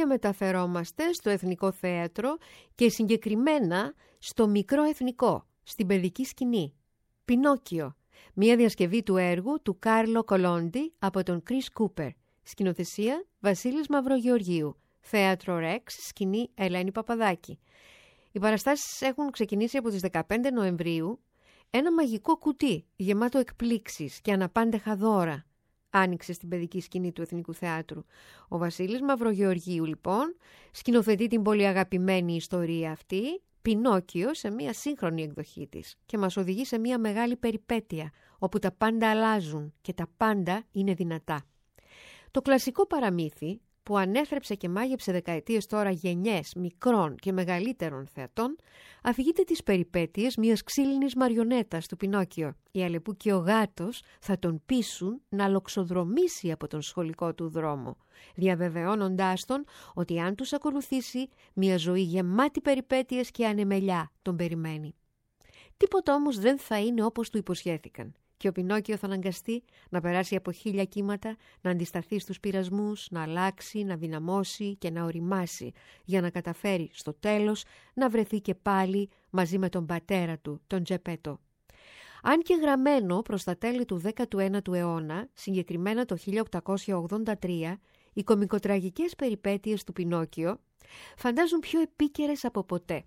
και μεταφερόμαστε στο Εθνικό Θέατρο και συγκεκριμένα στο Μικρό Εθνικό, στην παιδική σκηνή. Πινόκιο, μια διασκευή του έργου του Κάρλο Κολόντι από τον Κρίς Κούπερ. Σκηνοθεσία Βασίλης Μαυρογεωργίου. Θέατρο Ρεξ, σκηνή Ελένη Παπαδάκη. Οι παραστάσεις έχουν ξεκινήσει από τις δεκαπέντε Νοεμβρίου. Ένα μαγικό κουτί γεμάτο εκπλήξεις και αναπάντεχα δώρα άνοιξε στην παιδική σκηνή του Εθνικού Θεάτρου. Ο Βασίλης Μαυρογεωργίου λοιπόν σκηνοθετεί την πολύ αγαπημένη ιστορία αυτή, Πινόκιο, σε μια σύγχρονη εκδοχή της και μας οδηγεί σε μια μεγάλη περιπέτεια όπου τα πάντα αλλάζουν και τα πάντα είναι δυνατά. Το κλασικό παραμύθι που ανέθρεψε και μάγεψε δεκαετίες τώρα γενιές μικρών και μεγαλύτερων θεατών, αφηγείται τις περιπέτειες μιας ξύλινης μαριονέτας του Πινόκιο. Η Αλεπού και ο γάτος θα τον πείσουν να λοξοδρομήσει από τον σχολικό του δρόμο, διαβεβαιώνοντάς τον ότι αν τους ακολουθήσει, μια ζωή γεμάτη περιπέτειες και ανεμελιά τον περιμένει. Τίποτα όμως δεν θα είναι όπως του υποσχέθηκαν. Και ο Πινόκιο θα αναγκαστεί να περάσει από χίλια κύματα, να αντισταθεί στους πειρασμούς, να αλλάξει, να δυναμώσει και να οριμάσει, για να καταφέρει στο τέλος να βρεθεί και πάλι μαζί με τον πατέρα του, τον Τζεπέτο. Αν και γραμμένο προς τα τέλη του δέκατου ένατου αιώνα, συγκεκριμένα το χίλια οκτακόσια ογδόντα τρία, οι κωμικοτραγικές περιπέτειες του Πινόκιο φαντάζουν πιο επίκαιρες από ποτέ.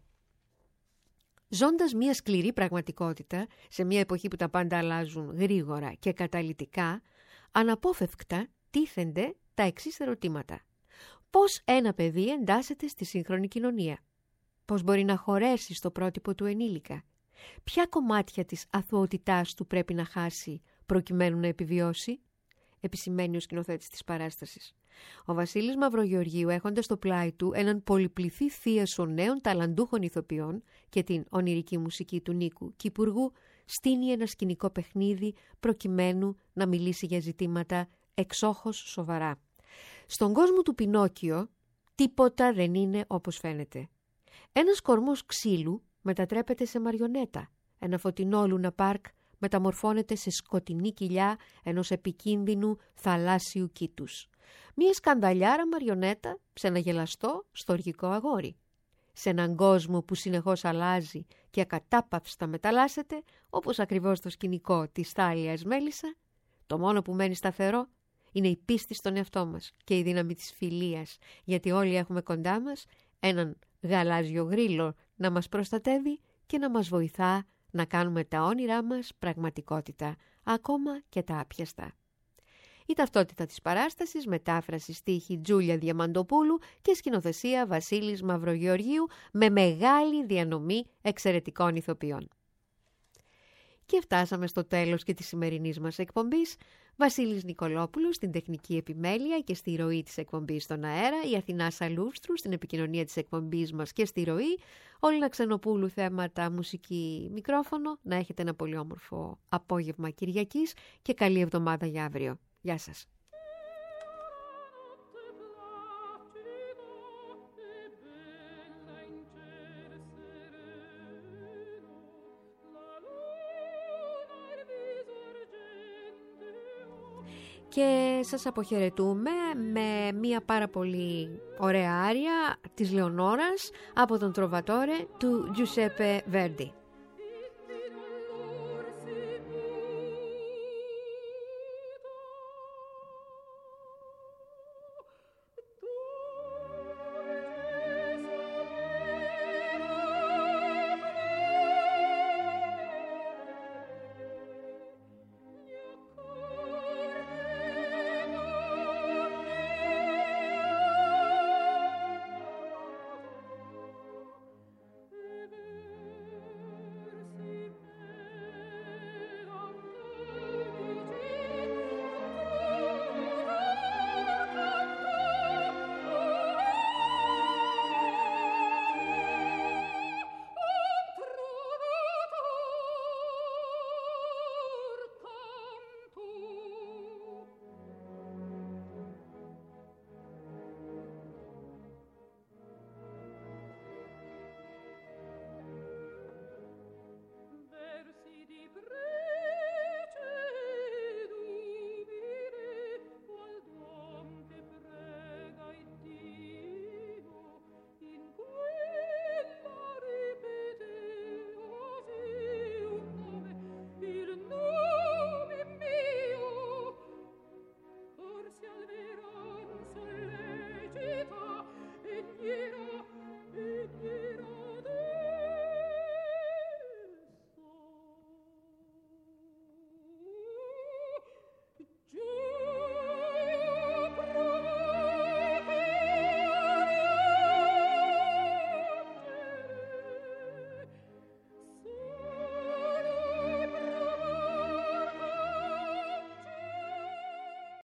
Ζώντας μια σκληρή πραγματικότητα, σε μια εποχή που τα πάντα αλλάζουν γρήγορα και καταλυτικά, αναπόφευκτα τίθενται τα εξής ερωτήματα. Πώς ένα παιδί εντάσσεται στη σύγχρονη κοινωνία? Πώς μπορεί να χωρέσει στο πρότυπο του ενήλικα? Ποια κομμάτια της αθωότητάς του πρέπει να χάσει προκειμένου να επιβιώσει? Επισημαίνει ο σκηνοθέτης της παράστασης. Ο Βασίλης Μαυρογεωργίου, έχοντας στο πλάι του έναν πολυπληθή θίασο νέων ταλαντούχων ηθοποιών και την ονειρική μουσική του Νίκου Κυπουργού, στείνει ένα σκηνικό παιχνίδι προκειμένου να μιλήσει για ζητήματα εξόχως σοβαρά. Στον κόσμο του Πινόκιο τίποτα δεν είναι όπως φαίνεται. Ένας κορμός ξύλου μετατρέπεται σε μαριονέτα. Ένα φωτεινό Λούνα Πάρκ μεταμορφώνεται σε σκοτεινή κοιλιά ενός επικίνδυνου θαλάσσιου κήτους. Μία σκανδαλιάρα μαριονέτα σε ένα γελαστό στοργικό αγόρι. Σε έναν κόσμο που συνεχώς αλλάζει και ακατάπαυστα μεταλλάσσεται, όπως ακριβώς το σκηνικό της Θάλιας Μέλισσα, το μόνο που μένει σταθερό είναι η πίστη στον εαυτό μας και η δύναμη της φιλίας, γιατί όλοι έχουμε κοντά μας έναν γαλάζιο γρίλο να μας προστατεύει και να μας βοηθά να κάνουμε τα όνειρά μας πραγματικότητα, ακόμα και τα άπιαστα. Η ταυτότητα της παράστασης, μετάφραση στίχη Τζούλια Διαμαντοπούλου και σκηνοθεσία Βασίλης Μαυρογεωργίου, με μεγάλη διανομή εξαιρετικών ηθοποιών. Και φτάσαμε στο τέλος και της σημερινής μας εκπομπής. Βασίλης Νικολόπουλος στην τεχνική επιμέλεια και στη ροή της εκπομπής στον αέρα, η Αθηνά Σαλούστρου στην επικοινωνία της εκπομπής μας και στη ροή, Όλυνα Ξενοπούλου θέματα μουσική μικρόφωνο. Να έχετε ένα πολύ όμορφο απόγευμα Κυριακής και καλή εβδομάδα για αύριο. Γεια σας. Και σας αποχαιρετούμε με μια πάρα πολύ ωραία άρια της Λεωνόρας από τον Τροβατόρε του Τζουσέπε Βέρντι.